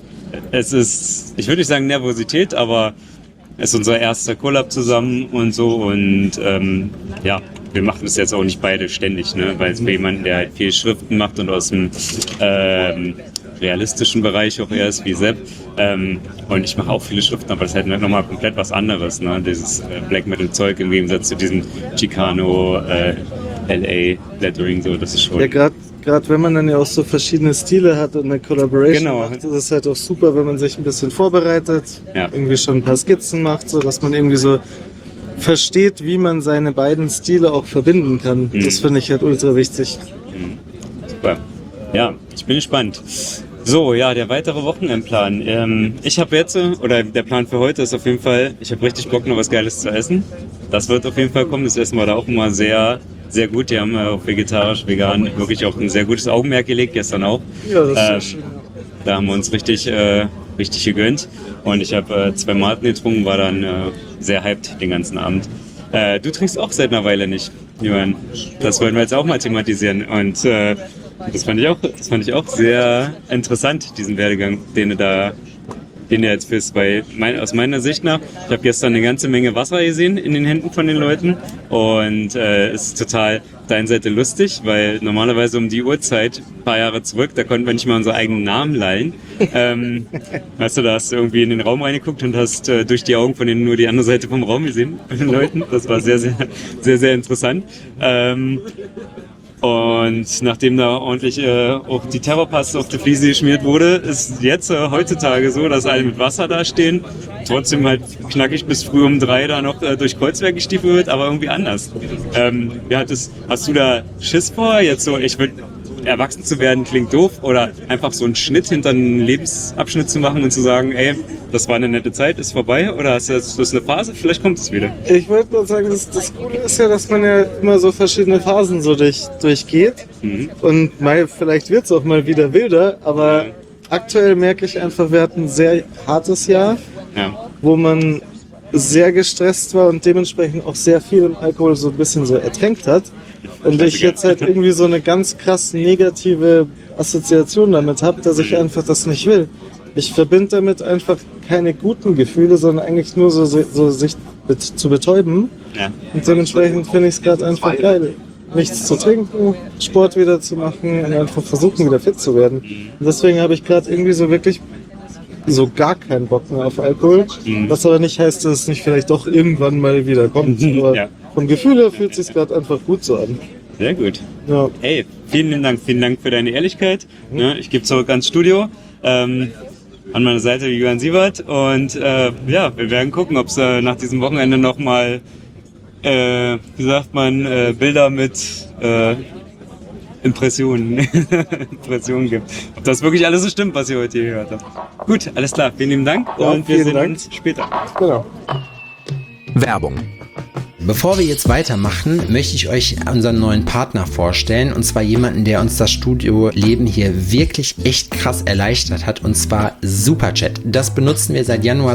ich würde nicht sagen Nervosität, aber es ist unser erster Collab zusammen und so und wir machen das jetzt auch nicht beide ständig, ne? Weil es für jemanden, der halt viel Schriften macht und aus dem realistischen Bereich auch eher ist wie Sepp. Und ich mache auch viele Schriften, aber das ist halt nochmal komplett was anderes, ne? Dieses Black Metal Zeug im Gegensatz zu diesem Chicano, LA Lettering, so, das ist schon. Ja, gerade wenn man dann ja auch so verschiedene Stile hat und eine Collaboration macht, ist es halt auch super, wenn man sich ein bisschen vorbereitet, irgendwie schon ein paar Skizzen macht, so dass man irgendwie so versteht, wie man seine beiden Stile auch verbinden kann. Das finde ich halt ultra wichtig. Super. Ja, ich bin gespannt. So, ja, der weitere Wochenendplan. Ich habe jetzt, oder der Plan für heute ist auf jeden Fall, ich habe richtig Bock, noch was Geiles zu essen. Das wird auf jeden Fall kommen. Das Essen war da auch immer sehr, sehr gut. Die haben auf vegetarisch, vegan wirklich auch ein sehr gutes Augenmerk gelegt, gestern auch. Ja, das ist sehr schön. Da haben wir uns richtig gegönnt. Und ich habe 2 Maten getrunken, war dann sehr hyped den ganzen Abend. Du trinkst auch seit einer Weile nicht, Johann. Das wollen wir jetzt auch mal thematisieren. Und das fand ich auch sehr interessant, diesen Werdegang, den du jetzt führst. Weil aus meiner Sicht nach, ich habe gestern eine ganze Menge Wasser gesehen in den Händen von den Leuten und es ist total auf der einen Seite lustig, weil normalerweise um die Uhrzeit, ein paar Jahre zurück, da konnten wir nicht mal unsere eigenen Namen lallen. Weißt du, da hast du irgendwie in den Raum reingeguckt und hast durch die Augen von denen nur die andere Seite vom Raum gesehen, von den Leuten. Das war sehr, sehr, sehr, sehr interessant. Und nachdem da ordentlich auch die Terrorpaste auf die Fliese geschmiert wurde, ist jetzt heutzutage so, dass alle mit Wasser da stehen, trotzdem halt knackig bis früh um 3 da noch durch Kreuzberg gestiefelt wird, aber irgendwie anders. Hast du da Schiss vor, jetzt so, erwachsen zu werden klingt doof, oder einfach so einen Schnitt hinter einen Lebensabschnitt zu machen und zu sagen, ey, das war eine nette Zeit, ist vorbei, oder ist das eine Phase, vielleicht kommt es wieder? Ich wollte mal sagen, das Coole ist ja, dass man ja immer so verschiedene Phasen so durchgeht und vielleicht wird es auch mal wieder wilder, aber aktuell merke ich einfach, wir hatten ein sehr hartes Jahr, wo man sehr gestresst war und dementsprechend auch sehr viel im Alkohol so ein bisschen so ertränkt hat. Und ich jetzt halt irgendwie so eine ganz krass negative Assoziation damit habe, dass ich einfach das nicht will. Ich verbinde damit einfach keine guten Gefühle, sondern eigentlich nur so sich zu betäuben. Ja. Und dementsprechend finde ich es gerade einfach geil, nichts zu trinken, Sport wieder zu machen und einfach versuchen, wieder fit zu werden. Und deswegen habe ich gerade irgendwie so wirklich so gar keinen Bock mehr auf Alkohol. Was aber nicht heißt, dass es nicht vielleicht doch irgendwann mal wieder kommt. Aber vom Gefühl her fühlt es sich gerade einfach gut so an. Sehr gut. Ja. Hey, vielen Dank für deine Ehrlichkeit. Ich gebe zurück ans Studio. An meiner Seite Johann Siebert. Und wir werden gucken, ob es nach diesem Wochenende nochmal, Bilder mit Impressionen gibt. Ob das wirklich alles so stimmt, was ihr heute hier gehört habt. Gut, alles klar. Vielen lieben Dank und wir sehen uns später. Genau. Werbung. Bevor wir jetzt weitermachen, möchte ich euch unseren neuen Partner vorstellen, und zwar jemanden, der uns das Studioleben hier wirklich echt krass erleichtert hat, und zwar Superchat. Das benutzen wir seit Januar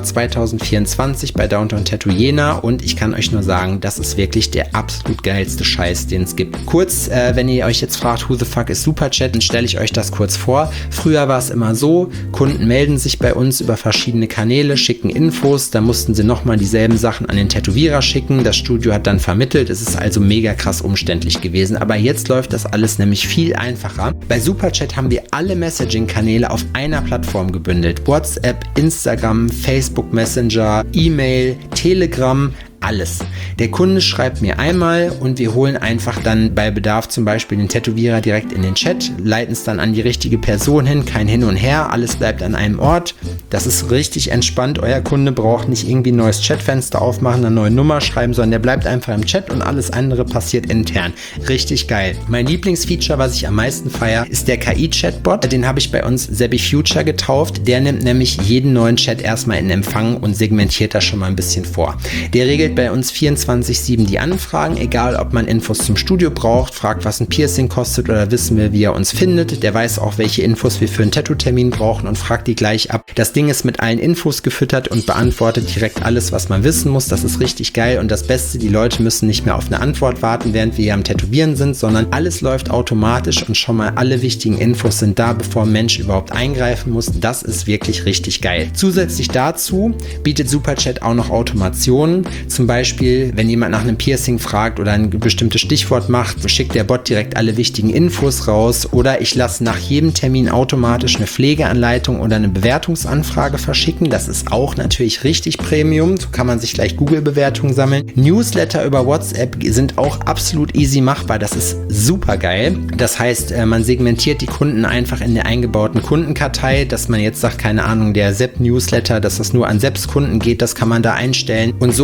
2024 bei Downtown Tattoo Jena, und ich kann euch nur sagen, das ist wirklich der absolut geilste Scheiß, den es gibt. Kurz, wenn ihr euch jetzt fragt, who the fuck ist Superchat, dann stelle ich euch das kurz vor. Früher war es immer so, Kunden melden sich bei uns über verschiedene Kanäle, schicken Infos, dann mussten sie nochmal dieselben Sachen an den Tätowierer schicken, das Studio hat dann vermittelt, es ist also mega krass umständlich gewesen, aber jetzt läuft das alles nämlich viel einfacher. Bei Superchat haben wir alle Messaging-Kanäle auf einer Plattform gebündelt. WhatsApp, Instagram, Facebook Messenger, E-Mail, Telegram, alles. Der Kunde schreibt mir einmal und wir holen einfach dann bei Bedarf zum Beispiel den Tätowierer direkt in den Chat, leiten es dann an die richtige Person hin, kein Hin und Her, alles bleibt an einem Ort. Das ist richtig entspannt. Euer Kunde braucht nicht irgendwie ein neues Chatfenster aufmachen, eine neue Nummer schreiben, sondern der bleibt einfach im Chat und alles andere passiert intern. Richtig geil. Mein Lieblingsfeature, was ich am meisten feiere, ist der KI-Chatbot. Den habe ich bei uns Sebi Future getauft. Der nimmt nämlich jeden neuen Chat erstmal in Empfang und segmentiert das schon mal ein bisschen vor. Der regelt bei uns 24/7 die Anfragen, egal ob man Infos zum Studio braucht, fragt, was ein Piercing kostet oder wissen wir, wie er uns findet. Der weiß auch, welche Infos wir für einen Tattoo-Termin brauchen und fragt die gleich ab. Das Ding ist mit allen Infos gefüttert und beantwortet direkt alles, was man wissen muss. Das ist richtig geil, und das Beste, die Leute müssen nicht mehr auf eine Antwort warten, während wir hier am Tätowieren sind, sondern alles läuft automatisch und schon mal alle wichtigen Infos sind da, bevor ein Mensch überhaupt eingreifen muss. Das ist wirklich richtig geil. Zusätzlich dazu bietet Superchat auch noch Automationen. Zum Beispiel, wenn jemand nach einem Piercing fragt oder ein bestimmtes Stichwort macht, schickt der Bot direkt alle wichtigen Infos raus, oder ich lasse nach jedem Termin automatisch eine Pflegeanleitung oder eine Bewertungsanfrage verschicken. Das ist auch natürlich richtig Premium. So kann man sich gleich Google-Bewertungen sammeln. Newsletter über WhatsApp sind auch absolut easy machbar. Das ist super geil. Das heißt, man segmentiert die Kunden einfach in der eingebauten Kundenkartei, dass man jetzt sagt, keine Ahnung, der Sepp-Newsletter, dass das nur an Sepps Kunden geht, das kann man da einstellen. Und so kann man halt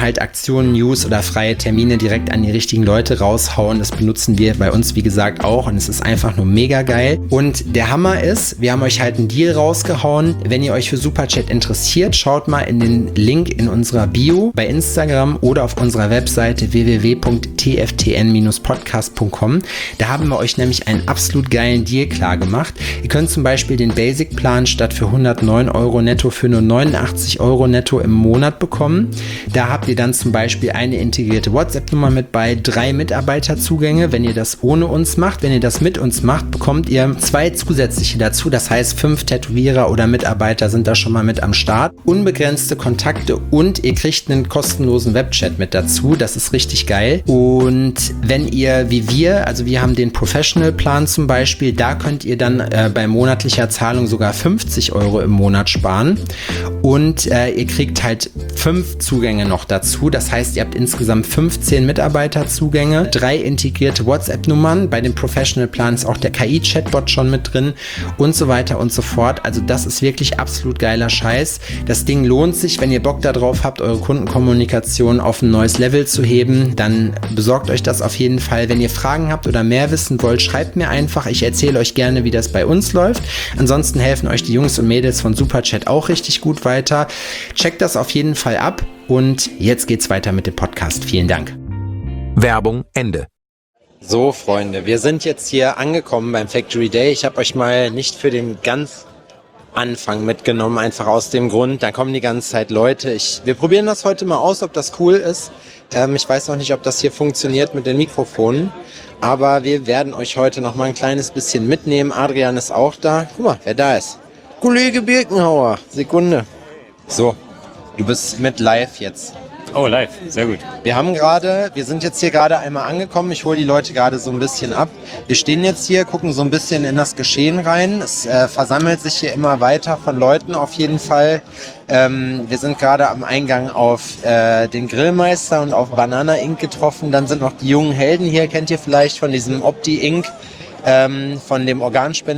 halt Aktionen, News oder freie Termine direkt an die richtigen Leute raushauen. Das benutzen wir bei uns, wie gesagt, auch und es ist einfach nur mega geil. Und der Hammer ist, wir haben euch halt einen Deal rausgehauen. Wenn ihr euch für Superchat interessiert, schaut mal in den Link in unserer Bio bei Instagram oder auf unserer Webseite www.tftn-podcast.com. Da haben wir euch nämlich einen absolut geilen Deal klar gemacht. Ihr könnt zum Beispiel den Basic-Plan statt für 109 Euro netto für nur 89 Euro netto im Monat bekommen. Da habt ihr dann zum Beispiel eine integrierte WhatsApp-Nummer mit bei, 3 Mitarbeiterzugänge, wenn ihr das ohne uns macht. Wenn ihr das mit uns macht, bekommt ihr 2 zusätzliche dazu. Das heißt, 5 Tätowierer oder Mitarbeiter sind da schon mal mit am Start. Unbegrenzte Kontakte und ihr kriegt einen kostenlosen Webchat mit dazu. Das ist richtig geil. Und wenn ihr wie wir, also wir haben den Professional-Plan zum Beispiel, da könnt ihr dann bei monatlicher Zahlung sogar 50 Euro im Monat sparen. Und ihr kriegt halt 5 Zugänge noch dazu. Das heißt, ihr habt insgesamt 15 Mitarbeiterzugänge, 3 integrierte WhatsApp-Nummern. Bei dem Professional-Plan ist auch der KI-Chatbot schon mit drin und so weiter und so fort. Also das ist wirklich absolut geiler Scheiß. Das Ding lohnt sich, wenn ihr Bock darauf habt, eure Kundenkommunikation auf ein neues Level zu heben, dann besorgt euch das auf jeden Fall. Wenn ihr Fragen habt oder mehr wissen wollt, schreibt mir einfach. Ich erzähle euch gerne, wie das bei uns läuft. Ansonsten helfen euch die Jungs und Mädels von Superchat auch richtig gut weiter. Checkt das auf jeden Fall ab und jetzt geht's weiter mit dem Podcast. Vielen Dank. Werbung Ende. So, Freunde, wir sind jetzt hier angekommen beim Factory Day. Ich habe euch mal nicht für den ganz Anfang mitgenommen, einfach aus dem Grund, da kommen die ganze Zeit Leute. Wir probieren das heute mal aus, ob das cool ist. Ich weiß noch nicht, ob das hier funktioniert mit den Mikrofonen, aber wir werden euch heute noch mal ein kleines bisschen mitnehmen. Adrian ist auch da. Guck mal, wer da ist. Kollege Birkenhauer. Sekunde. So, du bist mit live jetzt. Oh, live. Sehr gut. Wir sind jetzt hier gerade einmal angekommen. Ich hole die Leute gerade so ein bisschen ab. Wir stehen jetzt hier, gucken so ein bisschen in das Geschehen rein. Es versammelt sich hier immer weiter von Leuten auf jeden Fall. Wir sind gerade am Eingang auf den Grillmeister und auf Banana Inc. getroffen. Dann sind noch die jungen Helden hier, kennt ihr vielleicht von diesem Opti Inc., von dem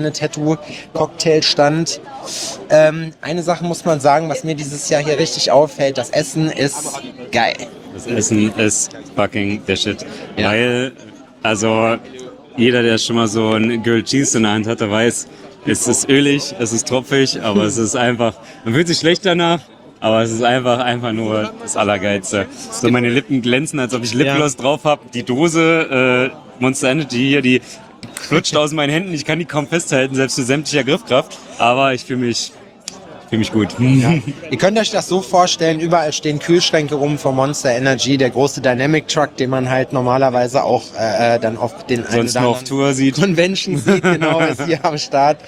Organspende-Tattoo-Cocktailstand. Eine Sache muss man sagen, was mir dieses Jahr hier richtig auffällt, das Essen ist geil. Das Essen ist fucking der Shit. Ja. Weil, also, jeder, der schon mal so ein Grilled Cheese in der Hand hatte, weiß, es ist ölig, es ist tropfig, aber es ist einfach, man fühlt sich schlecht danach, aber es ist einfach nur das Allergeilste. So, meine Lippen glänzen, als ob ich Lipgloss drauf habe. Die Dose Monster Energy hier, die flutscht aus meinen Händen. Ich kann die kaum festhalten, selbst mit sämtlicher Griffkraft. Aber ich fühle mich gut. Ja. Ihr könnt euch das so vorstellen, überall stehen Kühlschränke rum von Monster Energy, der große Dynamic Truck, den man halt normalerweise auch dann auf den sonst nur auf Tour sieht. Convention sieht, genau, ist hier am Start.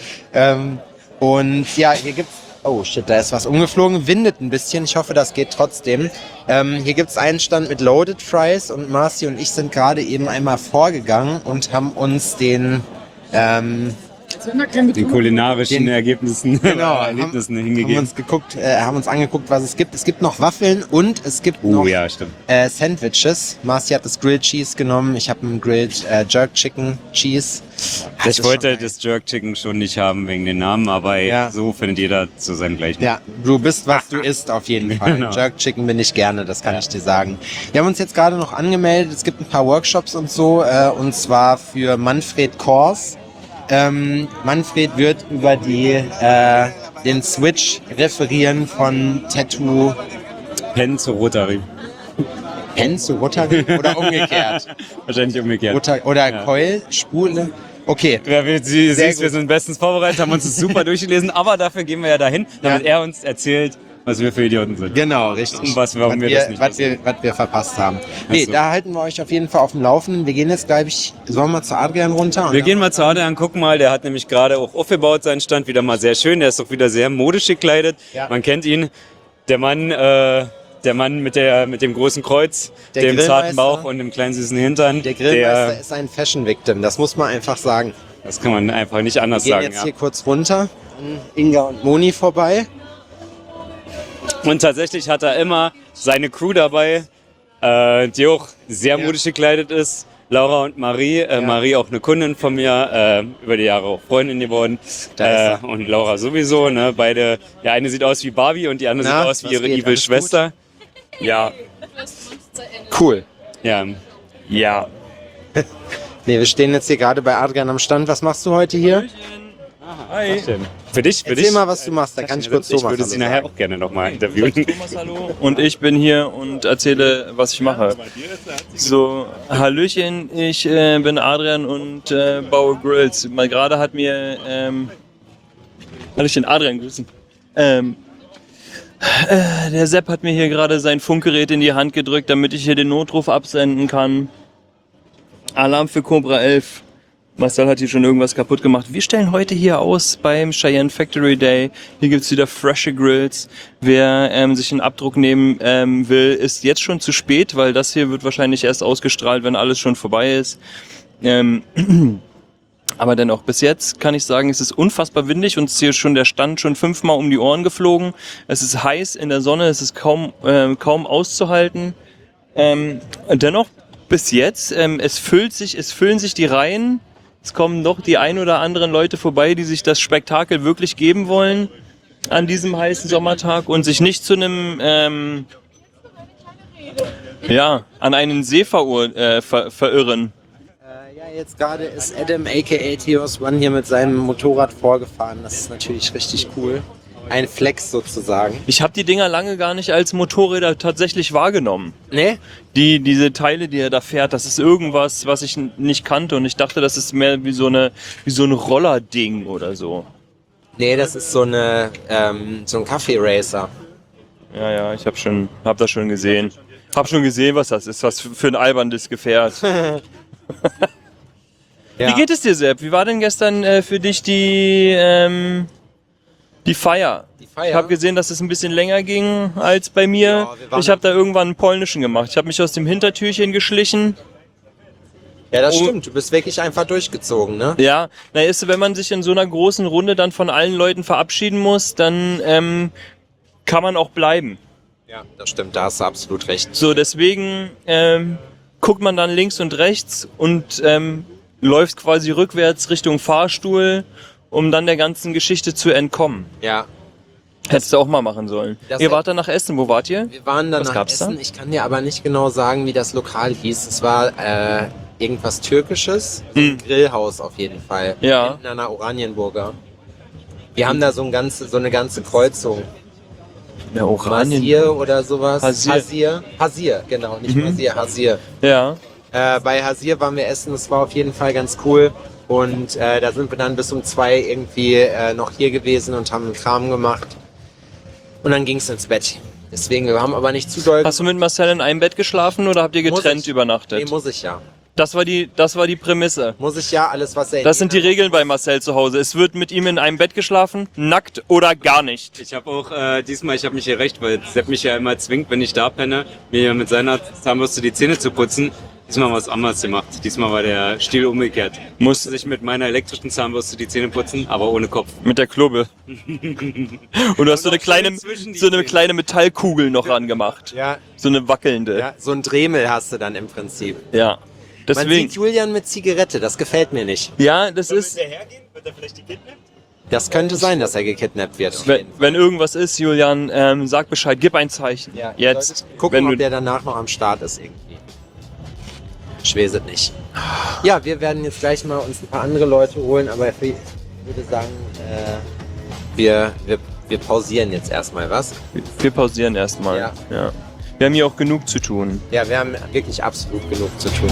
Und ja, hier gibt's, oh shit, da ist was umgeflogen, windet ein bisschen, ich hoffe, das geht trotzdem. Hier gibt's einen Stand mit Loaded Fries und Marci und ich sind gerade eben einmal vorgegangen und haben uns den kulinarischen Ergebnissen, Erlebnissen hingegeben. Haben uns angeguckt, was es gibt. Es gibt noch Waffeln und es gibt noch Sandwiches. Marci hat das Grilled Cheese genommen. Ich habe einen Grilled Jerk Chicken Cheese. Ich wollte das Jerk Chicken schon nicht haben wegen den Namen, aber so findet jeder zu seinem gleichen. Ja, du bist, was du isst auf jeden Fall. Genau. Jerk Chicken bin ich gerne, das kann ich dir sagen. Wir haben uns jetzt gerade noch angemeldet. Es gibt ein paar Workshops und so, und zwar für Manfred Kors. Manfred wird über den Switch referieren von Tattoo Pen zu Rotary. Pen zu Rotary oder umgekehrt? Wahrscheinlich umgekehrt. Oder Keul, Spule. Okay. Ja, wir sind bestens vorbereitet, haben uns das super durchgelesen, aber dafür gehen wir ja dahin, damit er uns erzählt, was wir für Idioten sind. Genau, richtig. Und was wir verpasst haben. Nee, da halten wir euch auf jeden Fall auf dem Laufenden. Wir gehen jetzt, glaube ich, sollen wir zu Adrian runter? Wir gehen mal zu Adrian, gucken mal. Der hat nämlich gerade auch aufgebaut, seinen Stand wieder mal sehr schön. Der ist doch wieder sehr modisch gekleidet. Ja. Man kennt ihn. Der Mann mit dem großen Kreuz, dem zarten Bauch und dem kleinen süßen Hintern. Der Grillmeister ist ein Fashion-Victim, das muss man einfach sagen. Das kann man einfach nicht anders sagen. Wir gehen jetzt hier kurz runter, an Inga und Moni vorbei. Und tatsächlich hat er immer seine Crew dabei, die auch sehr modisch gekleidet ist. Laura und Marie. Marie auch eine Kundin von mir, über die Jahre auch Freundin geworden. Und Laura sowieso. Ne? Beide, der eine sieht aus wie Barbie und die andere sieht aus wie ihre Evil-Schwester. Ja, Cool. Ja. Ja. Nee, wir stehen jetzt hier gerade bei Adrian am Stand. Was machst du heute hier? Hi. Für dich, Erzähl mal, was du machst, dann kann ich kurz Thomas Ich würde Hallo sie nachher sagen. auch gerne nochmal interviewen. Thomas, hallo. Und ich bin hier und erzähle, was ich mache. So, Hallöchen, ich bin Adrian und baue Grills. Mal gerade hat mir, Hallöchen, Adrian grüßen. Der Sepp hat mir hier gerade sein Funkgerät in die Hand gedrückt, damit ich hier den Notruf absenden kann. Alarm für Cobra 11. Marcel hat hier schon irgendwas kaputt gemacht. Wir stellen heute hier aus beim Cheyenne Factory Day. Hier gibt's wieder frische Grills. Wer sich einen Abdruck nehmen will, ist jetzt schon zu spät, weil das hier wird wahrscheinlich erst ausgestrahlt, wenn alles schon vorbei ist. Aber dennoch, bis jetzt kann ich sagen, es ist unfassbar windig. Uns ist hier schon der Stand schon 5-mal um die Ohren geflogen. Es ist heiß in der Sonne, es ist kaum auszuhalten. Dennoch, bis jetzt, es füllen sich die Reihen. Es kommen doch die ein oder anderen Leute vorbei, die sich das Spektakel wirklich geben wollen an diesem heißen Sommertag und sich nicht zu einem, an einen See verirren. Ja, jetzt gerade ist Adam aka Theos One hier mit seinem Motorrad vorgefahren. Das ist natürlich richtig cool. Ein Flex sozusagen. Ich habe die Dinger lange gar nicht als Motorräder tatsächlich wahrgenommen. Ne? Diese Teile, die er da fährt, das ist irgendwas, was ich nicht kannte und ich dachte, das ist mehr wie so ein Rollerding oder so. Nee, das ist so ein Kaffee-Racer. Ja, ich hab das schon gesehen. Hab schon gesehen, was das ist, was für ein albernes Gefährt. Ja. Wie geht es dir, Sepp? Wie war denn gestern für dich die Feier? Ich habe gesehen, dass es ein bisschen länger ging als bei mir. Ja, ich habe da irgendwann einen polnischen gemacht. Ich habe mich aus dem Hintertürchen geschlichen. Ja, das stimmt. Du bist wirklich einfach durchgezogen, ne? Ja, wenn man sich in so einer großen Runde dann von allen Leuten verabschieden muss, dann kann man auch bleiben. Ja, das stimmt. Da hast du absolut recht. So, deswegen guckt man dann links und rechts und läuft quasi rückwärts Richtung Fahrstuhl, um dann der ganzen Geschichte zu entkommen. Ja. Hättest du auch mal machen sollen. Ihr wart dann nach Essen. Wo wart ihr? Wir waren dann nach Essen. Ich kann dir aber nicht genau sagen, wie das Lokal hieß. Es war irgendwas Türkisches. So ein Grillhaus auf jeden Fall. Ja. Hinten an der Oranienburger. Wir haben da so eine ganze Kreuzung. Ja, Oranien. Hasir oder sowas. Hasir. Hasir, genau. Nicht Hasir, Hasir. Ja. Bei Hasir waren wir essen. Das war auf jeden Fall ganz cool. Und da sind wir dann bis um 2 irgendwie noch hier gewesen und haben Kram gemacht. Und dann ging es ins Bett. Deswegen, wir haben aber nicht zu doll... Hast du mit Marcel in einem Bett geschlafen oder habt ihr getrennt übernachtet? Nee, muss ich ja. Das war die Prämisse. Muss ich ja, alles was er... Das sind die Regeln bei Marcel zu Hause. Es wird mit ihm in einem Bett geschlafen, nackt oder gar nicht. Ich habe auch diesmal, ich habe mich hier recht, weil Sepp mich ja immer zwingt, wenn ich da penne, mir mit seiner Zahnbürste die Zähne zu putzen. Diesmal was anderes gemacht. Diesmal war der Stil umgekehrt. Musste sich mit meiner elektrischen Zahnbürste die Zähne putzen, aber ohne Kopf. Mit der Klubbe. Und du hast so eine kleine Metallkugel noch rangemacht. Ja. So eine wackelnde. Ja, so ein Dremel hast du dann im Prinzip. Ja. Man sieht Julian mit Zigarette, das gefällt mir nicht. Ja, das ist... Wird er vielleicht gekidnappt? Das könnte sein, dass er gekidnappt wird. Wenn irgendwas ist, Julian, sag Bescheid, gib ein Zeichen. Ja, jetzt. Gucken, ob der danach noch am Start ist irgendwie. Ich weiß es nicht. Ja, wir werden jetzt gleich mal uns ein paar andere Leute holen, aber ich würde sagen, wir pausieren jetzt erstmal, was? Wir pausieren erstmal. Ja. Wir haben hier auch genug zu tun. Ja, wir haben wirklich absolut genug zu tun.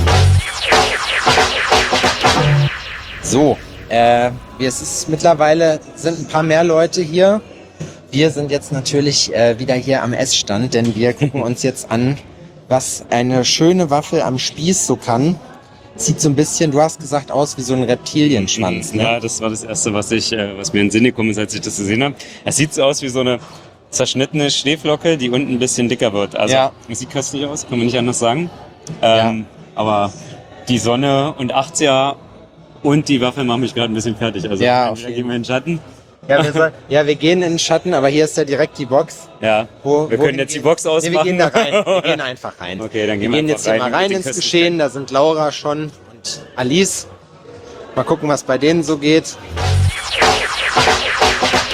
So, mittlerweile sind ein paar mehr Leute hier. Wir sind jetzt natürlich wieder hier am Essstand, denn wir gucken uns jetzt an, was eine schöne Waffel am Spieß so kann. Sieht so ein bisschen, du hast gesagt, aus wie so ein Reptilienschwanz, ne? Ja, das war das Erste, was mir in den Sinn gekommen ist, als ich das gesehen habe. Es sieht so aus wie so eine zerschnittene Schneeflocke, die unten ein bisschen dicker wird. Also, es sieht köstlich aus, kann man nicht anders sagen. Aber die Sonne und 80er und die Waffel machen mich gerade ein bisschen fertig. Also, ja, wir gehen in den Schatten. Ja, wir gehen in den Schatten, aber hier ist ja direkt die Box. Ja, wir können jetzt die Box ausmachen. Nee, wir gehen da rein. Wir gehen einfach rein. Okay, dann gehen wir jetzt hier mal rein ins Geschehen. Da sind Laura schon und Alice. Mal gucken, was bei denen so geht.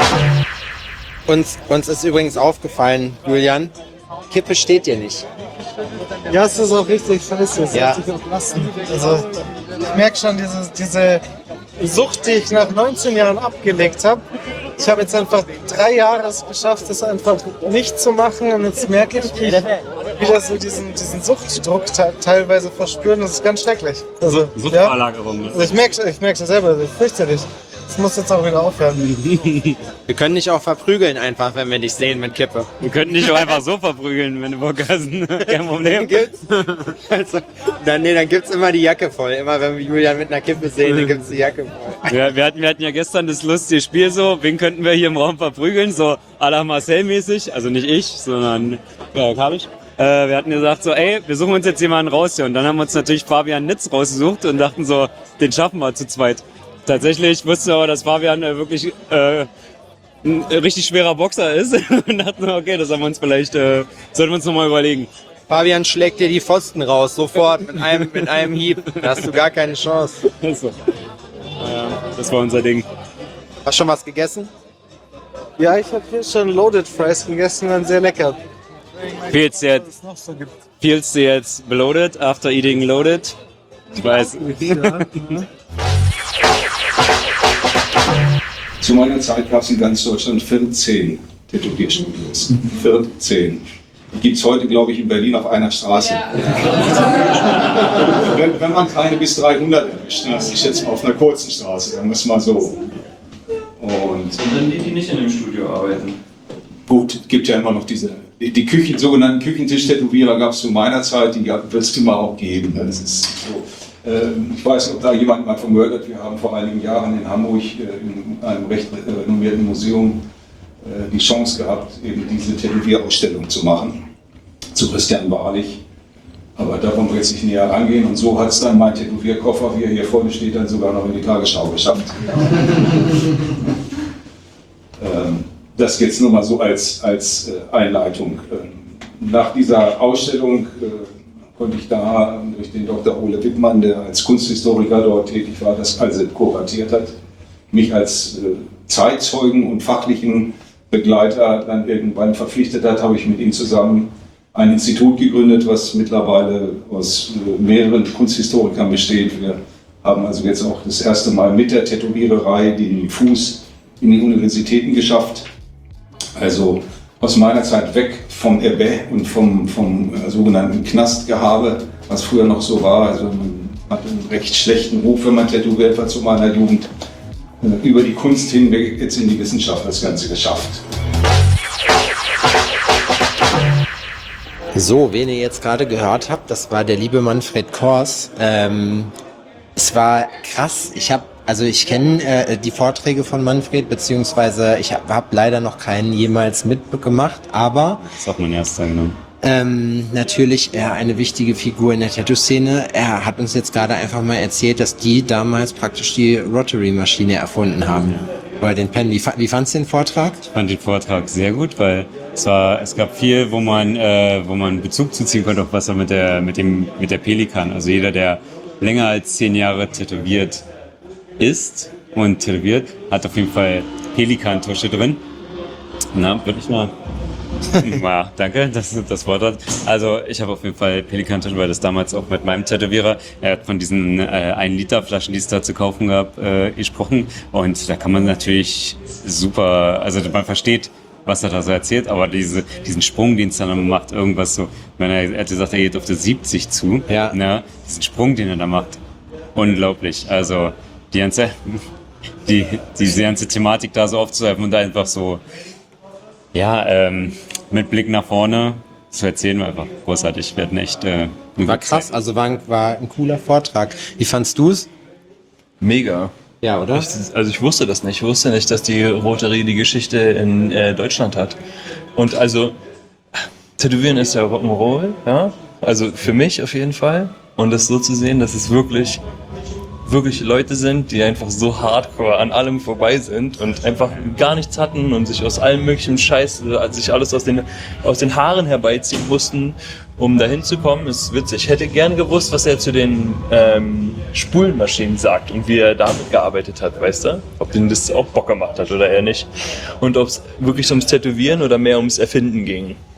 Uns ist übrigens aufgefallen, Julian, Kippe steht dir nicht. Ja, es ist auch richtig scheiße. Es Ja. hat sich auch lassen. Also, ich merke schon diese Sucht, die ich nach 19 Jahren abgelegt habe. Ich habe jetzt einfach 3 Jahre es geschafft, das einfach nicht zu machen. Und jetzt merke ich, wie ich wieder so diesen Suchtdruck teilweise verspüren. Das ist ganz schrecklich. Also, Suchtverlagerung. Also ich merke es selber, das ist fürchterlich. Das muss jetzt auch wieder aufhören. Wir können dich auch verprügeln einfach, wenn wir dich sehen mit Kippe. Wir könnten dich auch einfach so verprügeln, wenn du Bock hast. Kein Problem. Dann gibt's immer die Jacke voll. Immer wenn wir Julian mit einer Kippe sehen, dann gibt's die Jacke voll. Ja, wir hatten ja gestern das lustige Spiel so, wen könnten wir hier im Raum verprügeln, so à la Marcel-mäßig, also nicht ich, sondern Kabisch. Wir hatten gesagt so, ey, wir suchen uns jetzt jemanden raus hier und dann haben wir uns natürlich Fabian Nitz rausgesucht und dachten so, den schaffen wir zu zweit. Tatsächlich wusste ich aber, dass Fabian wirklich ein richtig schwerer Boxer ist und dachten, okay, das haben wir uns vielleicht, sollten wir uns nochmal überlegen. Fabian schlägt dir die Pfosten raus, sofort, mit einem Hieb. Da hast du gar keine Chance. So. Das war unser Ding. Hast du schon was gegessen? Ja, ich habe hier schon Loaded Fries gegessen, waren sehr lecker. Fehlst du jetzt bloated after eating loaded? Ich weiß. Zu meiner Zeit gab es in ganz Deutschland 14 Tätowierstudios. 14. Die gibt es heute, glaube ich, in Berlin auf einer Straße. Ja. Wenn man keine bis 300 erwischt, also ich schätze mal auf einer kurzen Straße, dann muss man so. Und dann die nicht in dem Studio arbeiten. gut, es gibt ja immer noch die sogenannten Küchentisch-Tätowierer gab es zu meiner Zeit, die wird es immer auch geben. Das ist so. Ich weiß nicht, ob da jemand mal von gehört hat. Wir haben vor einigen Jahren in Hamburg in einem recht renommierten Museum die Chance gehabt, eben diese Tätowierausstellung zu machen, zu Christian Wahrlich. Aber da wollen wir jetzt nicht näher rangehen. Und so hat es dann mein Tätowierkoffer, wie er hier vorne steht, dann sogar noch in die Tagesschau geschafft. Das jetzt nur mal so als Einleitung. Nach dieser Ausstellung konnte ich da durch den Dr. Ole Wittmann, der als Kunsthistoriker dort tätig war, das also kuratiert hat, mich als Zeitzeugen und fachlichen Begleiter dann irgendwann verpflichtet hat, habe ich mit ihm zusammen ein Institut gegründet, was mittlerweile aus mehreren Kunsthistorikern besteht. Wir haben also jetzt auch das erste Mal mit der Tätowiererei den Fuß in die Universitäten geschafft. Also aus meiner Zeit weg vom Ebbe und vom sogenannten Knastgehabe, was früher noch so war. Also man hat einen recht schlechten Ruf, wenn man tätowiert war zu meiner Jugend. Über die Kunst hinweg jetzt in die Wissenschaft das Ganze geschafft. So, wen ihr jetzt gerade gehört habt, das war der liebe Manfred Kors. Es war krass. Ich kenne die Vorträge von Manfred, beziehungsweise ich habe leider noch keinen jemals mitgemacht, aber Das ist auch mein erster, genau. natürlich eine wichtige Figur in der Tattoo-Szene. Er hat uns jetzt gerade einfach mal erzählt, dass die damals praktisch die Rotary-Maschine erfunden haben. Oder den Pen. Wie fandst du den Vortrag? Ich fand den Vortrag sehr gut, weil es gab viel, wo man Bezug zuziehen konnte, auf was er mit der Pelikan. Also jeder, der länger als 10 Jahre tätowiert ist und tätowiert, hat auf jeden Fall Pelikan-Tusche drin. Na, wirklich mal. Ja, danke, das Wort hat. Also ich habe auf jeden Fall Pelikan-Tusche, weil das damals auch mit meinem Tätowierer, er hat von diesen 1 Liter Flaschen, die es da zu kaufen gab, gesprochen. Und da kann man natürlich super, also man versteht, was er da so erzählt, aber diesen Sprung, den es dann macht, irgendwas so, wenn er hat gesagt, er geht auf die 70 zu, ja. Ne, diesen Sprung, den er da macht, unglaublich. Also diese ganze Thematik da so aufzuhalten und einfach so, ja, mit Blick nach vorne zu erzählen, war einfach großartig. Wir hatten echt war krass, also war ein cooler Vortrag. Wie fandst du es? Mega. Ja, oder? Ich wusste das nicht. Ich wusste nicht, dass die Rotary die Geschichte in Deutschland hat. Und also, Tätowieren ist ja Rock'n'Roll, ja. Also für mich auf jeden Fall. Und das so zu sehen, dass es wirklich Leute sind, die einfach so hardcore an allem vorbei sind und einfach gar nichts hatten und sich aus allem möglichen Scheiß, sich alles aus den Haaren herbeiziehen mussten, um dahin zu kommen, ist witzig. Ich hätte gern gewusst, was er zu den Spulmaschinen sagt und wie er damit gearbeitet hat, weißt du? Ob ihm das auch Bock gemacht hat oder eher nicht. Und ob es wirklich ums Tätowieren oder mehr ums Erfinden ging.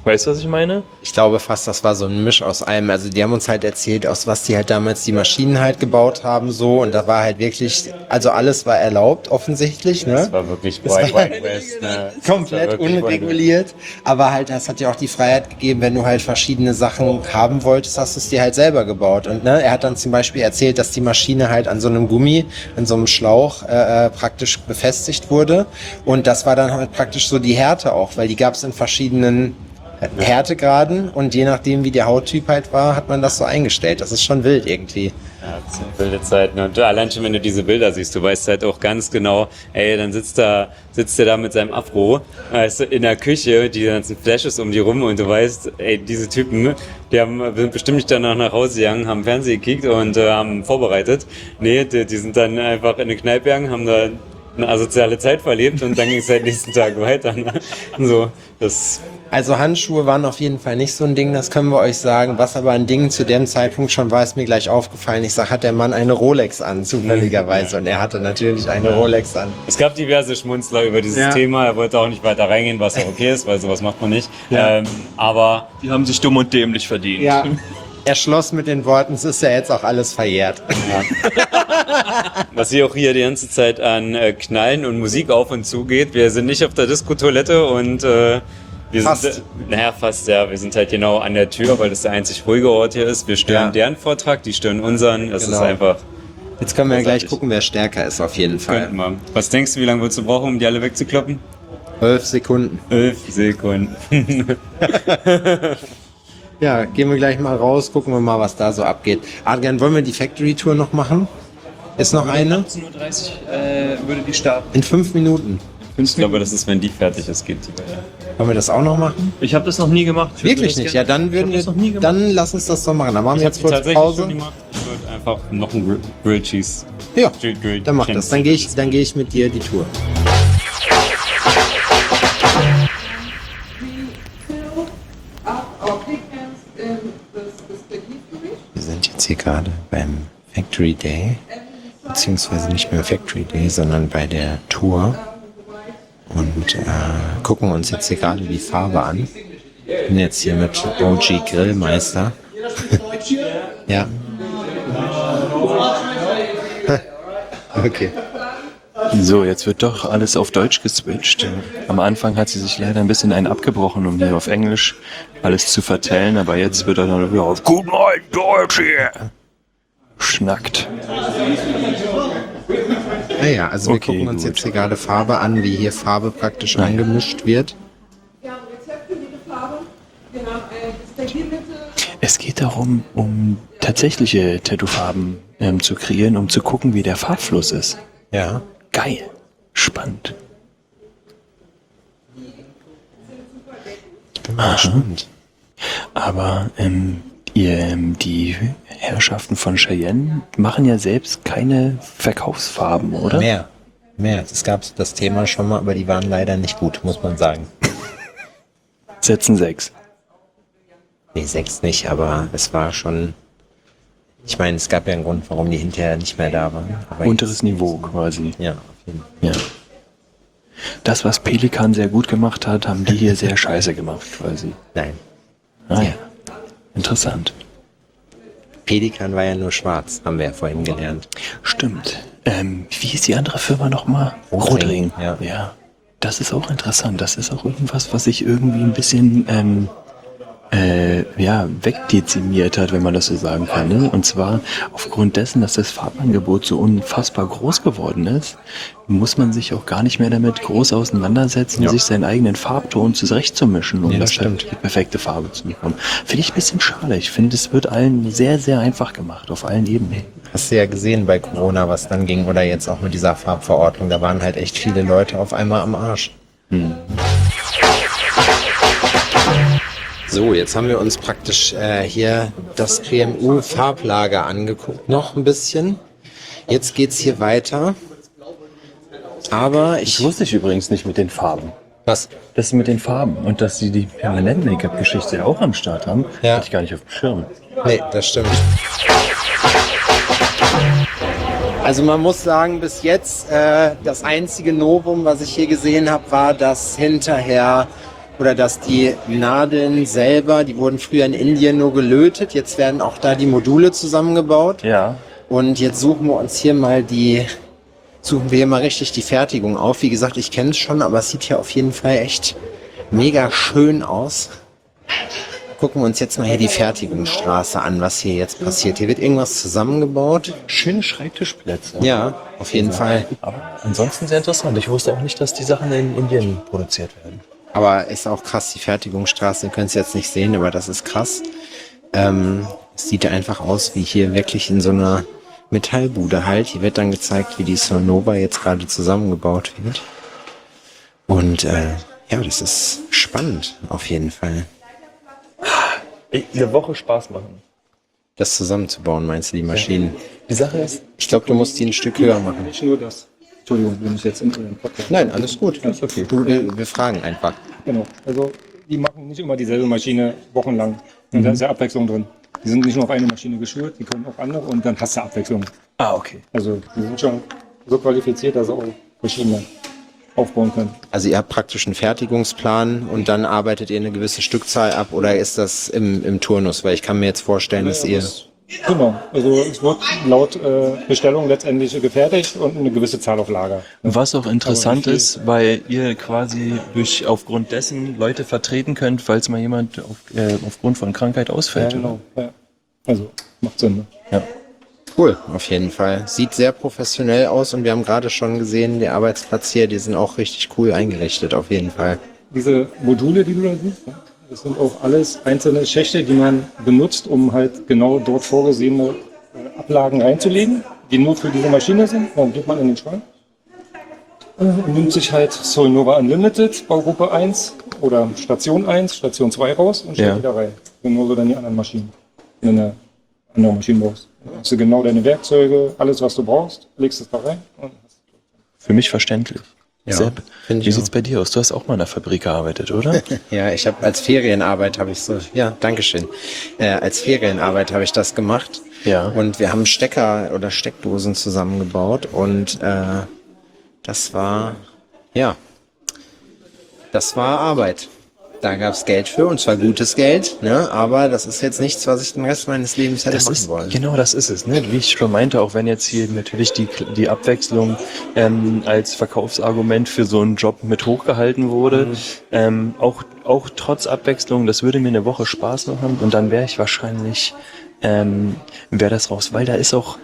Weißt du, was ich meine? Ich glaube fast, das war so ein Misch aus allem. Also die haben uns halt erzählt, aus was die halt damals die Maschinen halt gebaut haben, so. Und da war halt wirklich, also alles war erlaubt, offensichtlich, ne? Das war wirklich Wild West, ne? Komplett unreguliert. Aber halt, das hat ja auch die Freiheit gegeben, wenn du halt verschiedene Sachen haben wolltest, hast du es dir halt selber gebaut. Und ne, er hat dann zum Beispiel erzählt, dass die Maschine halt an so einem Gummi, an so einem Schlauch praktisch befestigt wurde. Und das war dann halt praktisch so die Härte auch, weil die gab es in verschiedenen Härtegraden und je nachdem, wie der Hauttyp halt war, hat man das so eingestellt. Das ist schon wild irgendwie. Ja, das sind wilde Zeiten. Und allein schon, wenn du diese Bilder siehst, du weißt halt auch ganz genau, ey, dann sitzt er da mit seinem Afro, weißt du, in der Küche, die ganzen Flashes um die rum und du weißt, ey, diese Typen, sind bestimmt nicht danach nach Hause gegangen, haben Fernsehen gekickt und haben vorbereitet. Nee, die sind dann einfach in eine Kneipe gegangen, haben da eine asoziale Zeit verlebt und dann ging es halt nächsten Tag weiter. Ne? So, also Handschuhe waren auf jeden Fall nicht so ein Ding, das können wir euch sagen. Was aber ein Ding zu dem Zeitpunkt schon war, ist mir gleich aufgefallen. Ich sag, hat der Mann eine Rolex an, zufälligerweise. Und er hatte natürlich eine Rolex an. Es gab diverse Schmunzler über dieses Thema. Er wollte auch nicht weiter reingehen, was auch okay ist, weil sowas macht man nicht. Ja. Aber die haben sich dumm und dämlich verdient. Ja. Er schloss mit den Worten, es ist ja jetzt auch alles verjährt. Ja. Was hier auch die ganze Zeit an Knallen und Musik auf und zu geht. Wir sind nicht auf der Disco-Toilette und wir sind halt genau an der Tür, weil das der einzig ruhige Ort hier ist. Wir stören deren Vortrag, die stören unseren. Das ist einfach... Jetzt können wir ja gleich gucken, wer stärker ist auf jeden Fall. Was denkst du, wie lange würdest du brauchen, um die alle wegzukloppen? 11 Sekunden. 11 Sekunden. Ja, gehen wir gleich mal raus, gucken wir mal, was da so abgeht. Adrian, wollen wir die Factory-Tour noch machen? Ist noch eine? 19:30 Uhr würde die starten. In 5 Minuten. Ich glaube, das ist, wenn die fertig ist, geht die weiter. Wollen wir das auch noch machen? Ich habe das noch nie gemacht. Wirklich nicht? Ja, dann lass uns das doch machen. Dann machen wir jetzt kurz Pause. Ich würde einfach noch einen Grilled Cheese. Ja, dann mach das. Dann gehe ich mit dir die Tour. Wir sind jetzt hier gerade beim Factory Day, beziehungsweise nicht mehr Factory Day, sondern bei der Tour und gucken uns jetzt hier gerade die Farbe an. Ich bin jetzt hier mit OG Grillmeister. Ja. Okay. So, jetzt wird doch alles auf Deutsch geswitcht. Am Anfang hat sie sich leider ein bisschen einen abgebrochen, um hier auf Englisch alles zu vertellen, aber jetzt wird er dann wieder auf Guten alten Deutsch hier schnackt. Naja, also wir gucken uns jetzt hier gerade Farbe an, wie hier Farbe praktisch angemischt wird. Es geht darum, um tatsächliche Tattoo-Farben zu kreieren, um zu gucken, wie der Farbfluss ist. Ja. Geil. Spannend. Ich bin mal gespannt. Aber die Herrschaften von Cheyenne machen ja selbst keine Verkaufsfarben, oder? Mehr. Es gab das Thema schon mal, aber die waren leider nicht gut, muss man sagen. Setzen 6. Nee, 6 nicht, aber es war schon... Ich meine, es gab ja einen Grund, warum die hinterher nicht mehr da waren. Aber unteres Niveau quasi. Ja, auf jeden Fall. Ja. Das, was Pelikan sehr gut gemacht hat, haben die hier sehr scheiße gemacht quasi. Nein. Ah ja. Interessant. Pelikan war ja nur schwarz, haben wir ja vorhin gelernt. Stimmt. Wie hieß die andere Firma nochmal? Rotring. Ja. Das ist auch interessant. Das ist auch irgendwas, was sich irgendwie ein bisschen wegdezimiert hat, wenn man das so sagen kann. Ne? Und zwar aufgrund dessen, dass das Farbangebot so unfassbar groß geworden ist, muss man sich auch gar nicht mehr damit groß auseinandersetzen, sich seinen eigenen Farbton zurechtzumischen, um die perfekte Farbe zu bekommen. Finde ich ein bisschen schade. Ich finde, es wird allen sehr, sehr einfach gemacht, auf allen Ebenen. Hast du ja gesehen bei Corona, was dann ging, oder jetzt auch mit dieser Farbverordnung. Da waren halt echt viele Leute auf einmal am Arsch. So, jetzt haben wir uns praktisch hier das PMU-Farblager angeguckt, noch ein bisschen. Jetzt geht's hier weiter. Aber ich wusste übrigens nicht mit den Farben. Was? Das mit den Farben und dass sie die Permanent-Make-up-Geschichte auch am Start haben, hatte ich gar nicht auf dem Schirm. Nee, das stimmt. Also man muss sagen, bis jetzt das einzige Novum, was ich hier gesehen habe, war, dass hinterher oder dass die Nadeln selber, die wurden früher in Indien nur gelötet, jetzt werden auch da die Module zusammengebaut. Ja. Und jetzt suchen wir hier mal richtig die Fertigung auf. Wie gesagt, ich kenne es schon, aber es sieht hier auf jeden Fall echt mega schön aus. Gucken wir uns jetzt mal hier die Fertigungsstraße an, was hier jetzt passiert. Hier wird irgendwas zusammengebaut. Schöne Schreibtischplätze. Ja, auf jeden Fall. Aber ansonsten sehr interessant. Ich wusste auch nicht, dass die Sachen in Indien produziert werden. Aber ist auch krass, die Fertigungsstraße. Ihr könnt es jetzt nicht sehen, aber das ist krass. Es sieht einfach aus wie hier wirklich in so einer Metallbude halt. Hier wird dann gezeigt, wie die Sonova jetzt gerade zusammengebaut wird. Und ja, das ist spannend auf jeden Fall. Eine Woche Spaß machen. Das zusammenzubauen, meinst du, die Maschinen? Die Sache ist, ich glaube, du musst die ein Stück höher machen. Nicht nur das. Entschuldigung, wenn ich jetzt in den Podcast... Nein, alles gut. Das ist okay. Wir fragen einfach. Genau. Also, die machen nicht immer dieselbe Maschine wochenlang. Und da ist ja Abwechslung drin. Die sind nicht nur auf eine Maschine geschult, die können auch andere und dann hast du Abwechslung. Ah, okay. Also, die sind schon so qualifiziert, dass sie auch verschiedene aufbauen können. Also ihr habt praktisch einen Fertigungsplan und dann arbeitet ihr eine gewisse Stückzahl ab oder ist das im Turnus? Weil ich kann mir jetzt vorstellen, dass ihr... Genau, also es wird laut Bestellung letztendlich gefertigt und eine gewisse Zahl auf Lager. Was auch interessant ist, weil ihr quasi aufgrund dessen Leute vertreten könnt, falls mal jemand aufgrund von Krankheit ausfällt. Ja, genau. Ja. Also macht Sinn. Ne? Ja. Cool, auf jeden Fall. Sieht sehr professionell aus und wir haben gerade schon gesehen, der Arbeitsplatz hier, die sind auch richtig cool eingerichtet, auf jeden Fall. Diese Module, die du da siehst, das sind auch alles einzelne Schächte, die man benutzt, um halt genau dort vorgesehene Ablagen reinzulegen, die nur für diese Maschine sind. Dann geht man in den Schrank und nimmt sich halt Solnova Unlimited, Baugruppe 1 oder Station 1, Station 2 raus und stellt die da rein. Genauso dann die anderen Maschinen, wenn du eine andere Maschine brauchst. Dann hast du genau deine Werkzeuge, alles was du brauchst, legst es da rein. Und Für mich verständlich. Ja, Sepp, wie sieht's bei dir aus? Du hast auch mal in der Fabrik gearbeitet, oder? Ja, ich habe als Ferienarbeit Dankeschön. Als Ferienarbeit habe ich das gemacht. Ja. Und wir haben Stecker oder Steckdosen zusammengebaut und das war Arbeit. Da gab's Geld für und zwar gutes Geld, ne? Aber das ist jetzt nichts, was ich den Rest meines Lebens hätte machen wollen. Genau, das ist es. Ne? Wie ich schon meinte, auch wenn jetzt hier natürlich die Abwechslung als Verkaufsargument für so einen Job mit hochgehalten wurde, auch trotz Abwechslung, das würde mir eine Woche Spaß machen und dann wäre ich wahrscheinlich, wäre das raus, weil da ist auch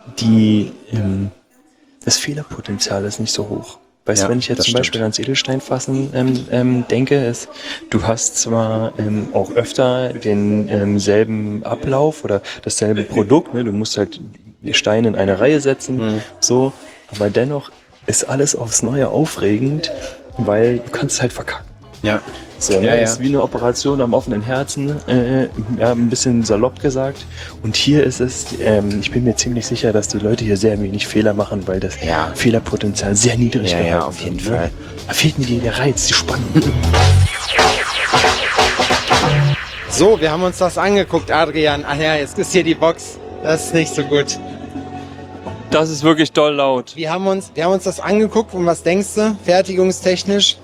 das Fehlerpotenzial ist nicht so hoch. Weißt du, wenn ich jetzt zum Beispiel ans Edelsteinfassen denke, du hast zwar auch öfter den selben Ablauf oder dasselbe Produkt, ne? Du musst halt die Steine in eine Reihe setzen, so, aber dennoch ist alles aufs Neue aufregend, weil du kannst halt verkacken. Ja. So, ne? Ist wie eine Operation am offenen Herzen, ein bisschen salopp gesagt. Und hier ist es, ich bin mir ziemlich sicher, dass die Leute hier sehr wenig Fehler machen, weil das Fehlerpotenzial sehr niedrig ist. Ja, auf jeden Fall. Da fehlt mir der Reiz, die Spannung. So, wir haben uns das angeguckt, Adrian. Ach ja, jetzt ist hier die Box. Das ist nicht so gut. Das ist wirklich doll laut. Wir haben uns das angeguckt und was denkst du, fertigungstechnisch?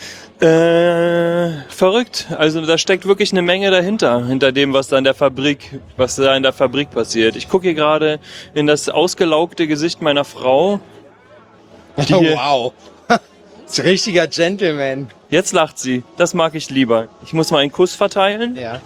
Verrückt. Also da steckt wirklich eine Menge hinter dem, was da in der Fabrik passiert. Ich gucke hier gerade in das ausgelaugte Gesicht meiner Frau. Wow. Das ist ein richtiger Gentleman. Jetzt lacht sie. Das mag ich lieber. Ich muss mal einen Kuss verteilen. Ja.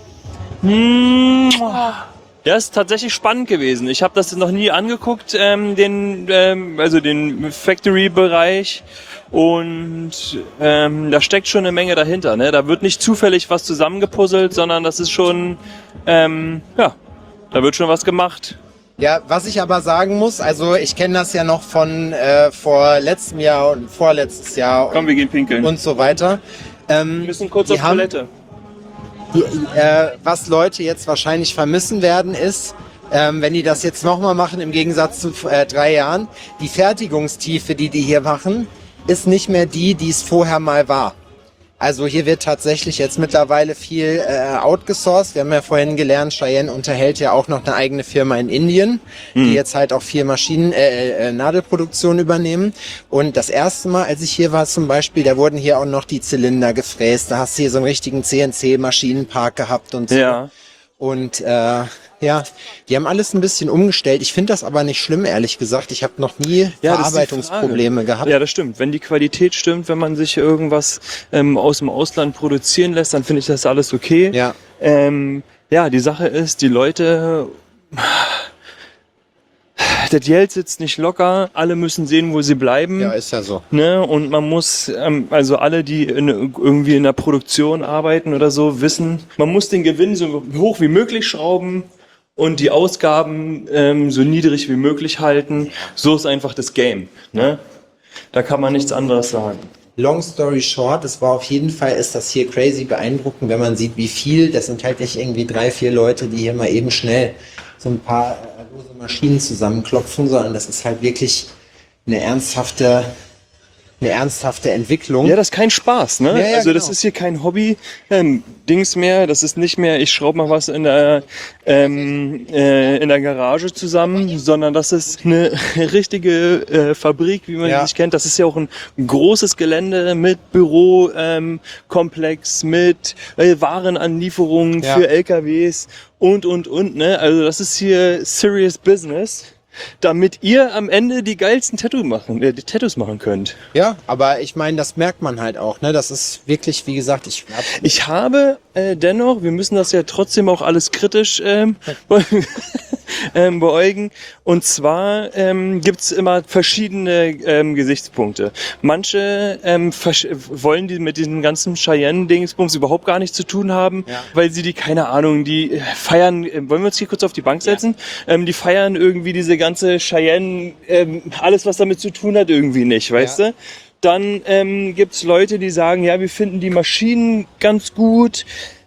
Ja, ist tatsächlich spannend gewesen. Ich habe das noch nie angeguckt, den Factory-Bereich. Und da steckt schon eine Menge dahinter. Ne? Da wird nicht zufällig was zusammengepuzzelt, sondern das ist schon, da wird schon was gemacht. Ja, was ich aber sagen muss, also ich kenne das ja noch von vor letztem Jahr und vorletztes Jahr. Komm, wir gehen pinkeln. Und so weiter. Wir müssen kurz auf Toilette. Was Leute jetzt wahrscheinlich vermissen werden, ist, wenn die das jetzt nochmal machen, im Gegensatz zu 3 Jahren, die Fertigungstiefe, die hier machen, ist nicht mehr die es vorher mal war. Also hier wird tatsächlich jetzt mittlerweile viel outgesourced. Wir haben ja vorhin gelernt, Cheyenne unterhält ja auch noch eine eigene Firma in Indien, die jetzt halt auch viel Nadelproduktion übernehmen. Und das erste Mal, als ich hier war zum Beispiel, da wurden hier auch noch die Zylinder gefräst. Da hast du hier so einen richtigen CNC-Maschinenpark gehabt und so. Ja. Und ja, die haben alles ein bisschen umgestellt. Ich finde das aber nicht schlimm, ehrlich gesagt. Ich habe noch nie Verarbeitungsprobleme gehabt. Ja, das stimmt. Wenn die Qualität stimmt, wenn man sich irgendwas aus dem Ausland produzieren lässt, dann finde ich das alles okay. Ja. Ja, die Sache ist, die Leute... Das Geld sitzt nicht locker, alle müssen sehen, wo sie bleiben. Ja, ist ja so. Ne? Und man muss, also alle, die irgendwie in der Produktion arbeiten oder so, wissen, man muss den Gewinn so hoch wie möglich schrauben und die Ausgaben so niedrig wie möglich halten. So ist einfach das Game. Ne? Da kann man nichts anderes sagen. Long story short, es war auf jeden Fall, ist das hier crazy beeindruckend, wenn man sieht, wie viel, das sind halt nicht irgendwie 3, 4 Leute, die hier mal eben schnell so ein paar lose Maschinen zusammenklopfen, sondern das ist halt wirklich eine ernsthafte Entwicklung. Ja, das ist kein Spaß, ne? Ja, also genau. das ist hier kein Hobby-Dings mehr. Das ist nicht mehr, ich schraube mal was in der Garage zusammen, sondern das ist eine richtige Fabrik, wie man sich kennt. Das ist ja auch ein großes Gelände mit Bürokomplex, mit Warenanlieferungen für LKWs und, ne? Also das ist hier serious business, damit ihr am Ende die geilsten Tattoos machen könnt. Ja, aber ich meine, das merkt man halt auch, ne? Das ist wirklich, wie gesagt, ich habe dennoch, wir müssen das ja trotzdem auch alles kritisch beäugen. Und zwar gibt's immer verschiedene Gesichtspunkte. Manche wollen die mit diesem ganzen Cheyenne-Dingsbums überhaupt gar nichts zu tun haben, weil sie keine Ahnung, die feiern, wollen wir uns hier kurz auf die Bank setzen? Die feiern irgendwie diese ganze Cheyenne, alles was damit zu tun hat, irgendwie nicht, weißt du? Dann gibt's Leute, die sagen, ja, wir finden die Maschinen ganz gut,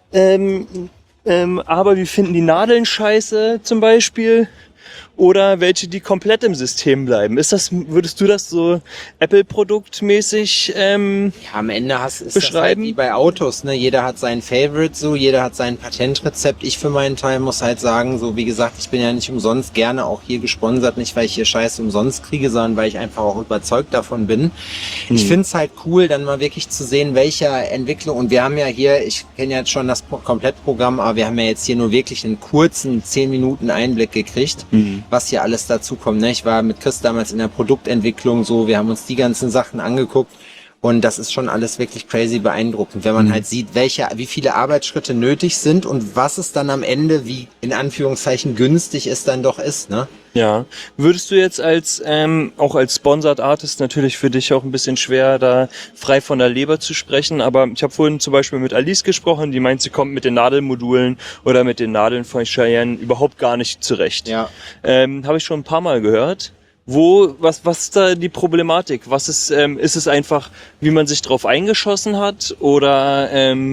aber wir finden die Nadeln scheiße zum Beispiel. Oder welche, die komplett im System bleiben. Würdest du das so Apple-Produktmäßig am Ende ist beschreiben? Das halt wie bei Autos, ne? Jeder hat sein Favorite, so, jeder hat sein Patentrezept. Ich für meinen Teil muss halt sagen, so wie gesagt, ich bin ja nicht umsonst gerne auch hier gesponsert, nicht weil ich hier Scheiße umsonst kriege, sondern weil ich einfach auch überzeugt davon bin. Ich find's halt cool, dann mal wirklich zu sehen, welcher Entwicklung, und wir haben ja hier, ich kenne jetzt schon das Komplettprogramm, aber wir haben ja jetzt hier nur wirklich einen kurzen 10 Minuten Einblick gekriegt, was hier alles dazu kommt. Ne? Ich war mit Chris damals in der Produktentwicklung, so, wir haben uns die ganzen Sachen angeguckt und das ist schon alles wirklich crazy beeindruckend, wenn man halt sieht, wie viele Arbeitsschritte nötig sind und was es dann am Ende, wie in Anführungszeichen günstig es dann doch ist, ne? Ja. Würdest du jetzt auch als Sponsored Artist, natürlich für dich auch ein bisschen schwer, da frei von der Leber zu sprechen, aber ich habe vorhin zum Beispiel mit Alice gesprochen, die meint, sie kommt mit den Nadelmodulen oder mit den Nadeln von Cheyenne überhaupt gar nicht zurecht. Ja. Habe ich schon ein paar Mal gehört. Was ist da die Problematik? Ist es einfach, wie man sich drauf eingeschossen hat, oder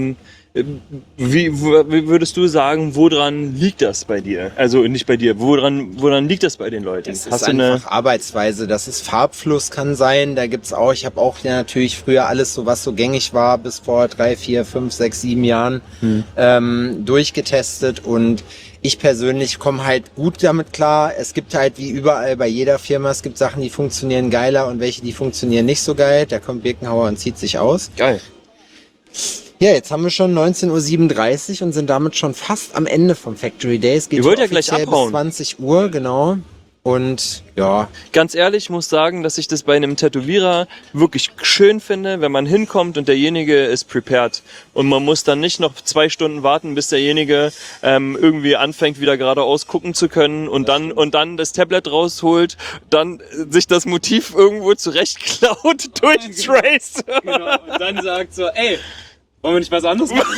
wie würdest du sagen, woran liegt das bei dir? Also nicht bei dir, woran liegt das bei den Leuten? Das ist einfach Arbeitsweise, das ist Farbfluss, kann sein, da gibt's auch, ich habe auch ja natürlich früher alles so, was so gängig war, bis vor 3, 4, 5, 6, 7 Jahren durchgetestet, und ich persönlich komme halt gut damit klar. Es gibt halt wie überall bei jeder Firma, es gibt Sachen, die funktionieren geiler und welche, die funktionieren nicht so geil. Da kommt Birkenhauer und zieht sich aus. Geil. Ja, jetzt haben wir schon 19:37 Uhr und sind damit schon fast am Ende vom Factory Day. Es geht Ihr wollt ja gleich abhauen. bis 20 Uhr, genau. Und ja. Ganz ehrlich, ich muss sagen, dass ich das bei einem Tätowierer wirklich schön finde, wenn man hinkommt und derjenige ist prepared. Und man muss dann nicht noch 2 Stunden warten, bis derjenige irgendwie anfängt, wieder geradeaus gucken zu können und dann das Tablet rausholt, dann sich das Motiv irgendwo zurechtklaut, durchtraced. Genau. Und dann sagt so, ey, wollen wir nicht was anderes machen?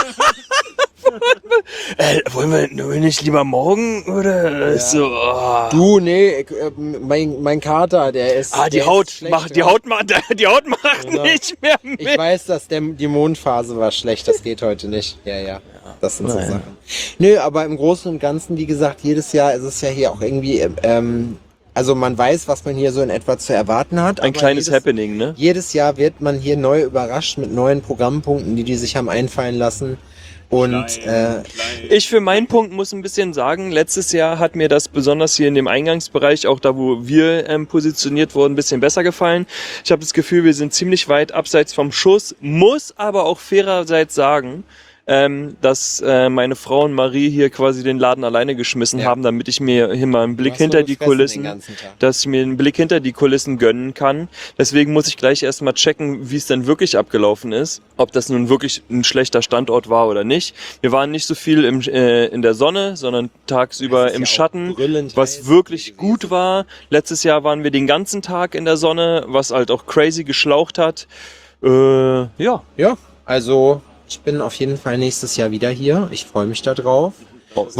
Wollen wir nicht lieber morgen, oder? Ja. So, oh. Du, nee, mein Kater, der ist. Die Haut macht genau. nicht mehr mit. Ich weiß, dass die Mondphase war schlecht, das geht heute nicht. Ja. Das sind so Sachen. Nö, aber im Großen und Ganzen, wie gesagt, jedes Jahr ist es ja hier auch irgendwie Also man weiß, was man hier so in etwa zu erwarten hat. Ein kleines Happening, ne? Jedes Jahr wird man hier neu überrascht mit neuen Programmpunkten, die sich haben einfallen lassen. Und ich für meinen Punkt muss ein bisschen sagen, letztes Jahr hat mir das besonders hier in dem Eingangsbereich, auch da wo wir positioniert wurden, ein bisschen besser gefallen. Ich habe das Gefühl, wir sind ziemlich weit abseits vom Schuss, muss aber auch fairerseits sagen, dass meine Frau und Marie hier quasi den Laden alleine geschmissen haben, damit ich mir hier mal einen Blick hinter die Kulissen, dass ich mir einen Blick hinter die Kulissen gönnen kann. Deswegen muss ich gleich erstmal checken, wie es denn wirklich abgelaufen ist, ob das nun wirklich ein schlechter Standort war oder nicht. Wir waren nicht so viel in der Sonne, sondern tagsüber im Schatten, was wirklich gut war. Letztes Jahr waren wir den ganzen Tag in der Sonne, was halt auch crazy geschlaucht hat. Ja, also ich bin auf jeden Fall nächstes Jahr wieder hier. Ich freue mich da drauf. Das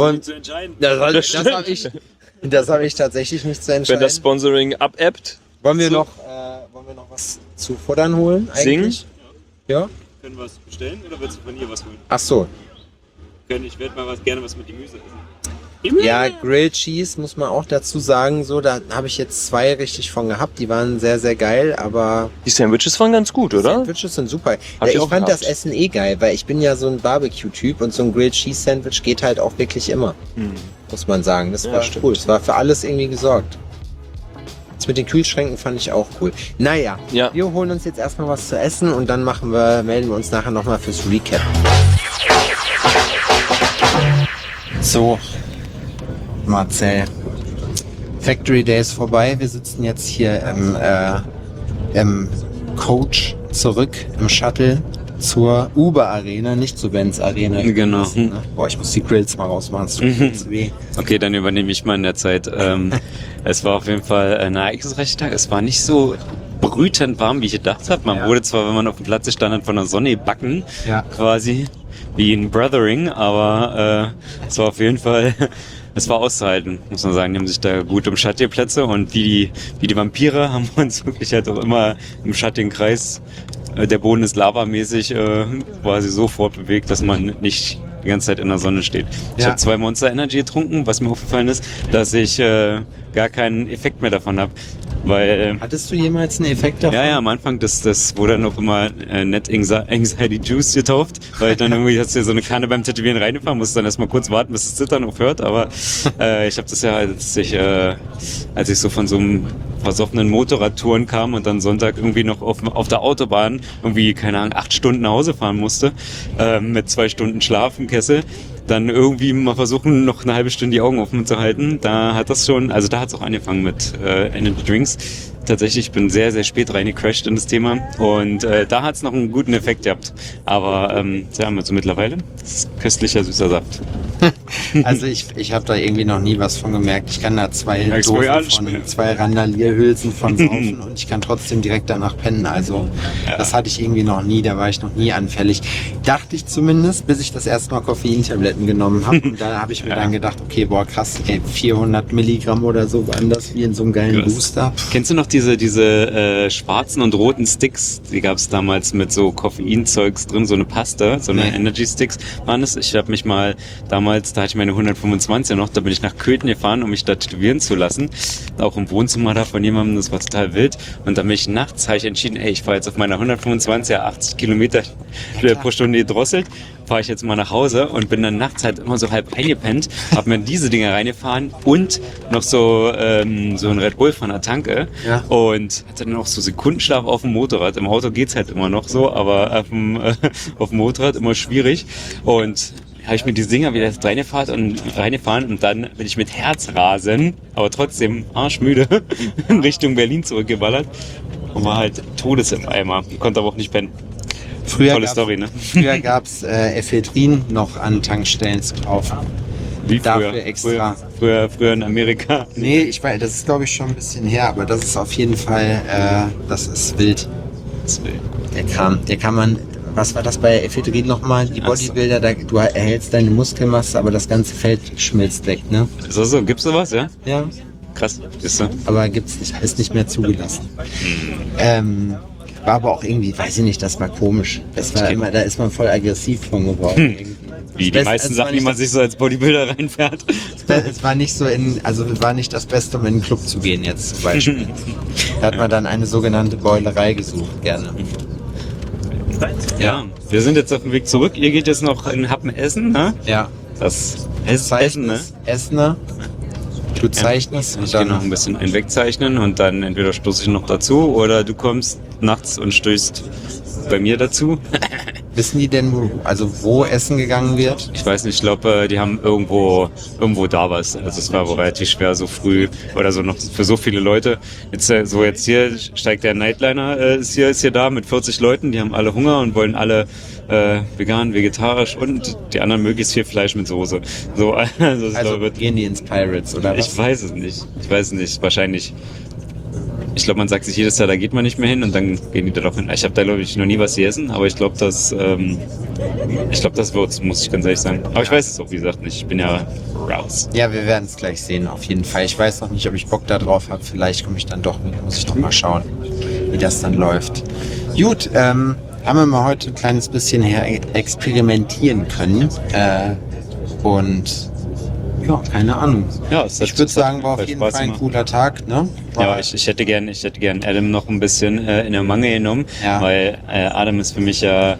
habe ich tatsächlich nicht zu entscheiden. Wenn das Sponsoring abebbt. Wollen wir noch was zu futtern holen eigentlich? Singen? Ja. Können wir was bestellen oder willst du von hier was holen? Ach so. Ich werde mal gerne was mit Gemüse essen. Ja, Grilled Cheese muss man auch dazu sagen, so, da habe ich jetzt 2 richtig von gehabt, die waren sehr, sehr geil, aber... Die Sandwiches waren ganz gut, oder? Sandwiches sind super. Ich fand das Essen geil, weil ich bin ja so ein Barbecue-Typ und so ein Grilled Cheese Sandwich geht halt auch wirklich immer, muss man sagen. Das war cool, es war für alles irgendwie gesorgt. Das mit den Kühlschränken fand ich auch cool. Naja, wir holen uns jetzt erstmal was zu essen und dann melden wir uns nachher nochmal fürs Recap. So, Marcel, Factory Day ist vorbei. Wir sitzen jetzt hier im Coach zurück, im Shuttle zur Uber Arena, nicht zur Benz Arena. Genau. Boah, ich muss die Grills mal rausmachen, es tut weh. Okay, dann übernehme ich mal in der Zeit. Es war auf jeden Fall ein ereignisreicher Tag. Es war nicht so brütend warm, wie ich gedacht habe. Man wurde zwar, wenn man auf dem Platz stand, von der Sonne gebacken, quasi wie ein Brothering, aber es war auf jeden Fall... Es war auszuhalten, muss man sagen. Die haben sich da gut um schattige Plätze und wie die Vampire haben wir uns wirklich halt auch immer im schattigen Kreis. Der Boden ist lavamäßig quasi so fortbewegt, dass man nicht die ganze Zeit in der Sonne steht. Ich habe 2 Monster Energy getrunken, was mir aufgefallen ist, dass ich gar keinen Effekt mehr davon habe. Weil, hattest du jemals einen Effekt davon? Ja, am Anfang, das wurde dann auch immer Net Anxiety Juice getauft, weil ich dann irgendwie hast du so eine Kanne beim Tätowieren reingefahren, musste dann erstmal kurz warten, bis das Zittern aufhört, aber ich habe das ja, als ich so von so einem versoffenen Motorradtouren kam und dann Sonntag irgendwie noch auf der Autobahn irgendwie, keine Ahnung, 8 Stunden nach Hause fahren musste, mit 2 Stunden Schlaf im Kessel, dann irgendwie mal versuchen, noch eine halbe Stunde die Augen offen zu halten. Da hat es auch angefangen mit Energy Drinks. Tatsächlich, ich bin sehr, sehr spät reingecrashed in das Thema und da hat es noch einen guten Effekt gehabt. Aber also mittlerweile, das ist köstlicher, süßer Saft. Also ich habe da irgendwie noch nie was von gemerkt. Ich kann da 2 Randalierhülsen von saufen und ich kann trotzdem direkt danach pennen. Also das hatte ich irgendwie noch nie, da war ich noch nie anfällig. Dachte ich zumindest, bis ich das erste Mal Koffeintabletten genommen habe. Und da habe ich mir dann gedacht, okay, boah krass, 400 Milligramm oder so waren das wie in so einem geilen Booster. Kennst du noch diese schwarzen und roten Sticks? Die gab es damals mit so Koffeinzeugs drin, so eine Paste, so eine Energy Sticks waren es. Ich habe mich mal damals, da hatte ich meine 125 noch, da bin ich nach Köthen gefahren, um mich da tätowieren zu lassen. Auch im Wohnzimmer da von jemandem, das war total wild. Und dann bin ich nachts, habe ich entschieden, ich fahre jetzt auf meiner 125er 80 Kilometer pro Stunde gedrosselt, fahre ich jetzt mal nach Hause und bin dann nachts halt immer so halb eingepennt, habe mir diese Dinger reingefahren und noch so ein Red Bull von der Tanke und hatte dann noch so Sekundenschlaf auf dem Motorrad. Im Auto geht's halt immer noch so, aber auf dem Motorrad immer schwierig. Und habe ich mir die Dinger wieder reingefahren und dann bin ich mit Herzrasen, aber trotzdem arschmüde, in Richtung Berlin zurückgeballert und war halt Todes im Eimer. Ich konnte aber auch nicht pennen. Tolle Story, ne? Früher gab's Ephedrin noch an Tankstellen zu kaufen. Wie dafür früher? Extra. Früher in Amerika? Nee, ich weiß, das ist glaube ich schon ein bisschen her, aber das ist auf jeden Fall, das ist wild. Das ist wild. Der kann man, was war das bei Ephedrin nochmal? Die Bodybuilder, du erhältst deine Muskelmasse, aber das ganze Feld schmilzt weg, ne? Ist das so? Gibt's sowas, ja? Ja. Krass, siehst du? Aber gibt's nicht, ist nicht mehr zugelassen. War aber auch irgendwie, weiß ich nicht, das war komisch. Das war immer, da ist man voll aggressiv von geworden. Wie die meisten Sachen, die man sich so als Bodybuilder reinfährt. Es war nicht war nicht das Beste, um in den Club zu gehen jetzt zum Beispiel. Da hat man dann eine sogenannte Beulerei gesucht, gerne. Ja, wir sind jetzt auf dem Weg zurück. Ihr geht jetzt noch in Happen essen, ne? Ja. Das Essen, ne? Essen, du zeichnest. Ich gehe noch ein bisschen wegzeichnen und dann entweder stoße ich noch dazu oder du kommst nachts und stößt bei mir dazu. Wissen die denn, wo Essen gegangen wird? Ich weiß nicht, ich glaube, die haben irgendwo da was. Also es war wohl relativ schwer, so früh oder so noch für so viele Leute. Jetzt hier steigt der Nightliner, ist hier da mit 40 Leuten, die haben alle Hunger und wollen alle vegan, vegetarisch und die anderen möglichst viel Fleisch mit Soße. So, also gehen die ins Pirates oder was? Ich weiß es nicht. Wahrscheinlich. Ich glaube, man sagt sich jedes Jahr, da geht man nicht mehr hin und dann gehen die da doch hin. Ich habe da, glaube ich, noch nie was gegessen, aber ich glaube, das wird's, muss ich ganz ehrlich sagen. Aber ich weiß es auch, wie gesagt, nicht. Ich bin ja raus. Ja, wir werden es gleich sehen, auf jeden Fall. Ich weiß noch nicht, ob ich Bock da drauf habe. Vielleicht komme ich dann doch mit. Muss ich doch mal schauen, wie das dann läuft. Gut, haben wir mal heute ein kleines bisschen experimentieren können. Und ja, keine Ahnung. Ja, ich würde sagen, war auf jeden Fall ein cooler Tag, ne? Ja, ich hätte gern Adam noch ein bisschen in der Mangel genommen, weil Adam ist für mich ja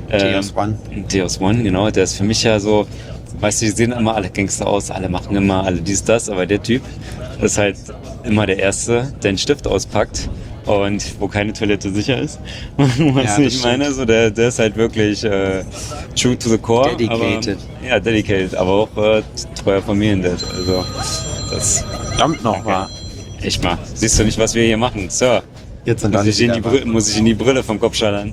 Deus One, genau, der ist für mich ja so, weißt du, die sehen immer alle Gangster aus, alle machen immer alle dies, das, aber der Typ ist halt immer der Erste, der einen Stift auspackt und wo keine Toilette sicher ist. Was ich meine, so der ist halt wirklich true to the core. Dedicated. Aber, dedicated, aber auch treuer Familiendad. Also das verdammt noch mal. Echt mal. Siehst du nicht, was wir hier machen, Sir? Jetzt sind muss ich in die Brille vom Kopf schallern.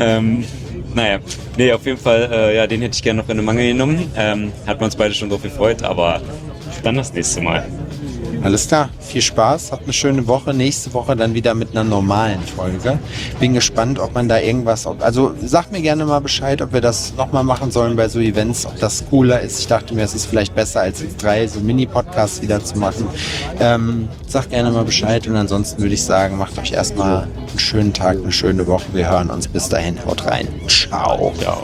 Naja, nee, auf jeden Fall, den hätte ich gerne noch in den Mangel genommen. Hat man uns beide schon drauf gefreut, aber dann das nächste Mal. Alles klar, viel Spaß, habt eine schöne Woche. Nächste Woche dann wieder mit einer normalen Folge. Bin gespannt, ob man da also sagt mir gerne mal Bescheid, ob wir das nochmal machen sollen bei so Events, ob das cooler ist. Ich dachte mir, es ist vielleicht besser, als jetzt 3 so Mini-Podcasts wieder zu machen. Sagt gerne mal Bescheid und ansonsten würde ich sagen, macht euch erstmal einen schönen Tag, eine schöne Woche. Wir hören uns bis dahin. Haut rein. Ciao. Ciao.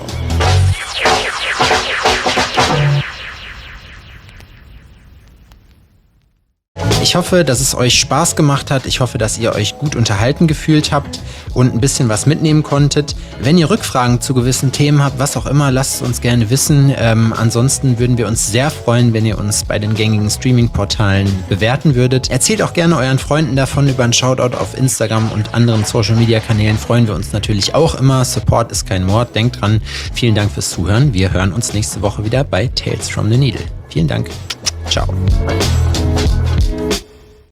Ich hoffe, dass es euch Spaß gemacht hat. Ich hoffe, dass ihr euch gut unterhalten gefühlt habt und ein bisschen was mitnehmen konntet. Wenn ihr Rückfragen zu gewissen Themen habt, was auch immer, lasst es uns gerne wissen. Ansonsten würden wir uns sehr freuen, wenn ihr uns bei den gängigen Streaming-Portalen bewerten würdet. Erzählt auch gerne euren Freunden davon. Über einen Shoutout auf Instagram und anderen Social-Media-Kanälen freuen wir uns natürlich auch immer. Support ist kein Mord. Denkt dran. Vielen Dank fürs Zuhören. Wir hören uns nächste Woche wieder bei Tales from the Needle. Vielen Dank. Ciao.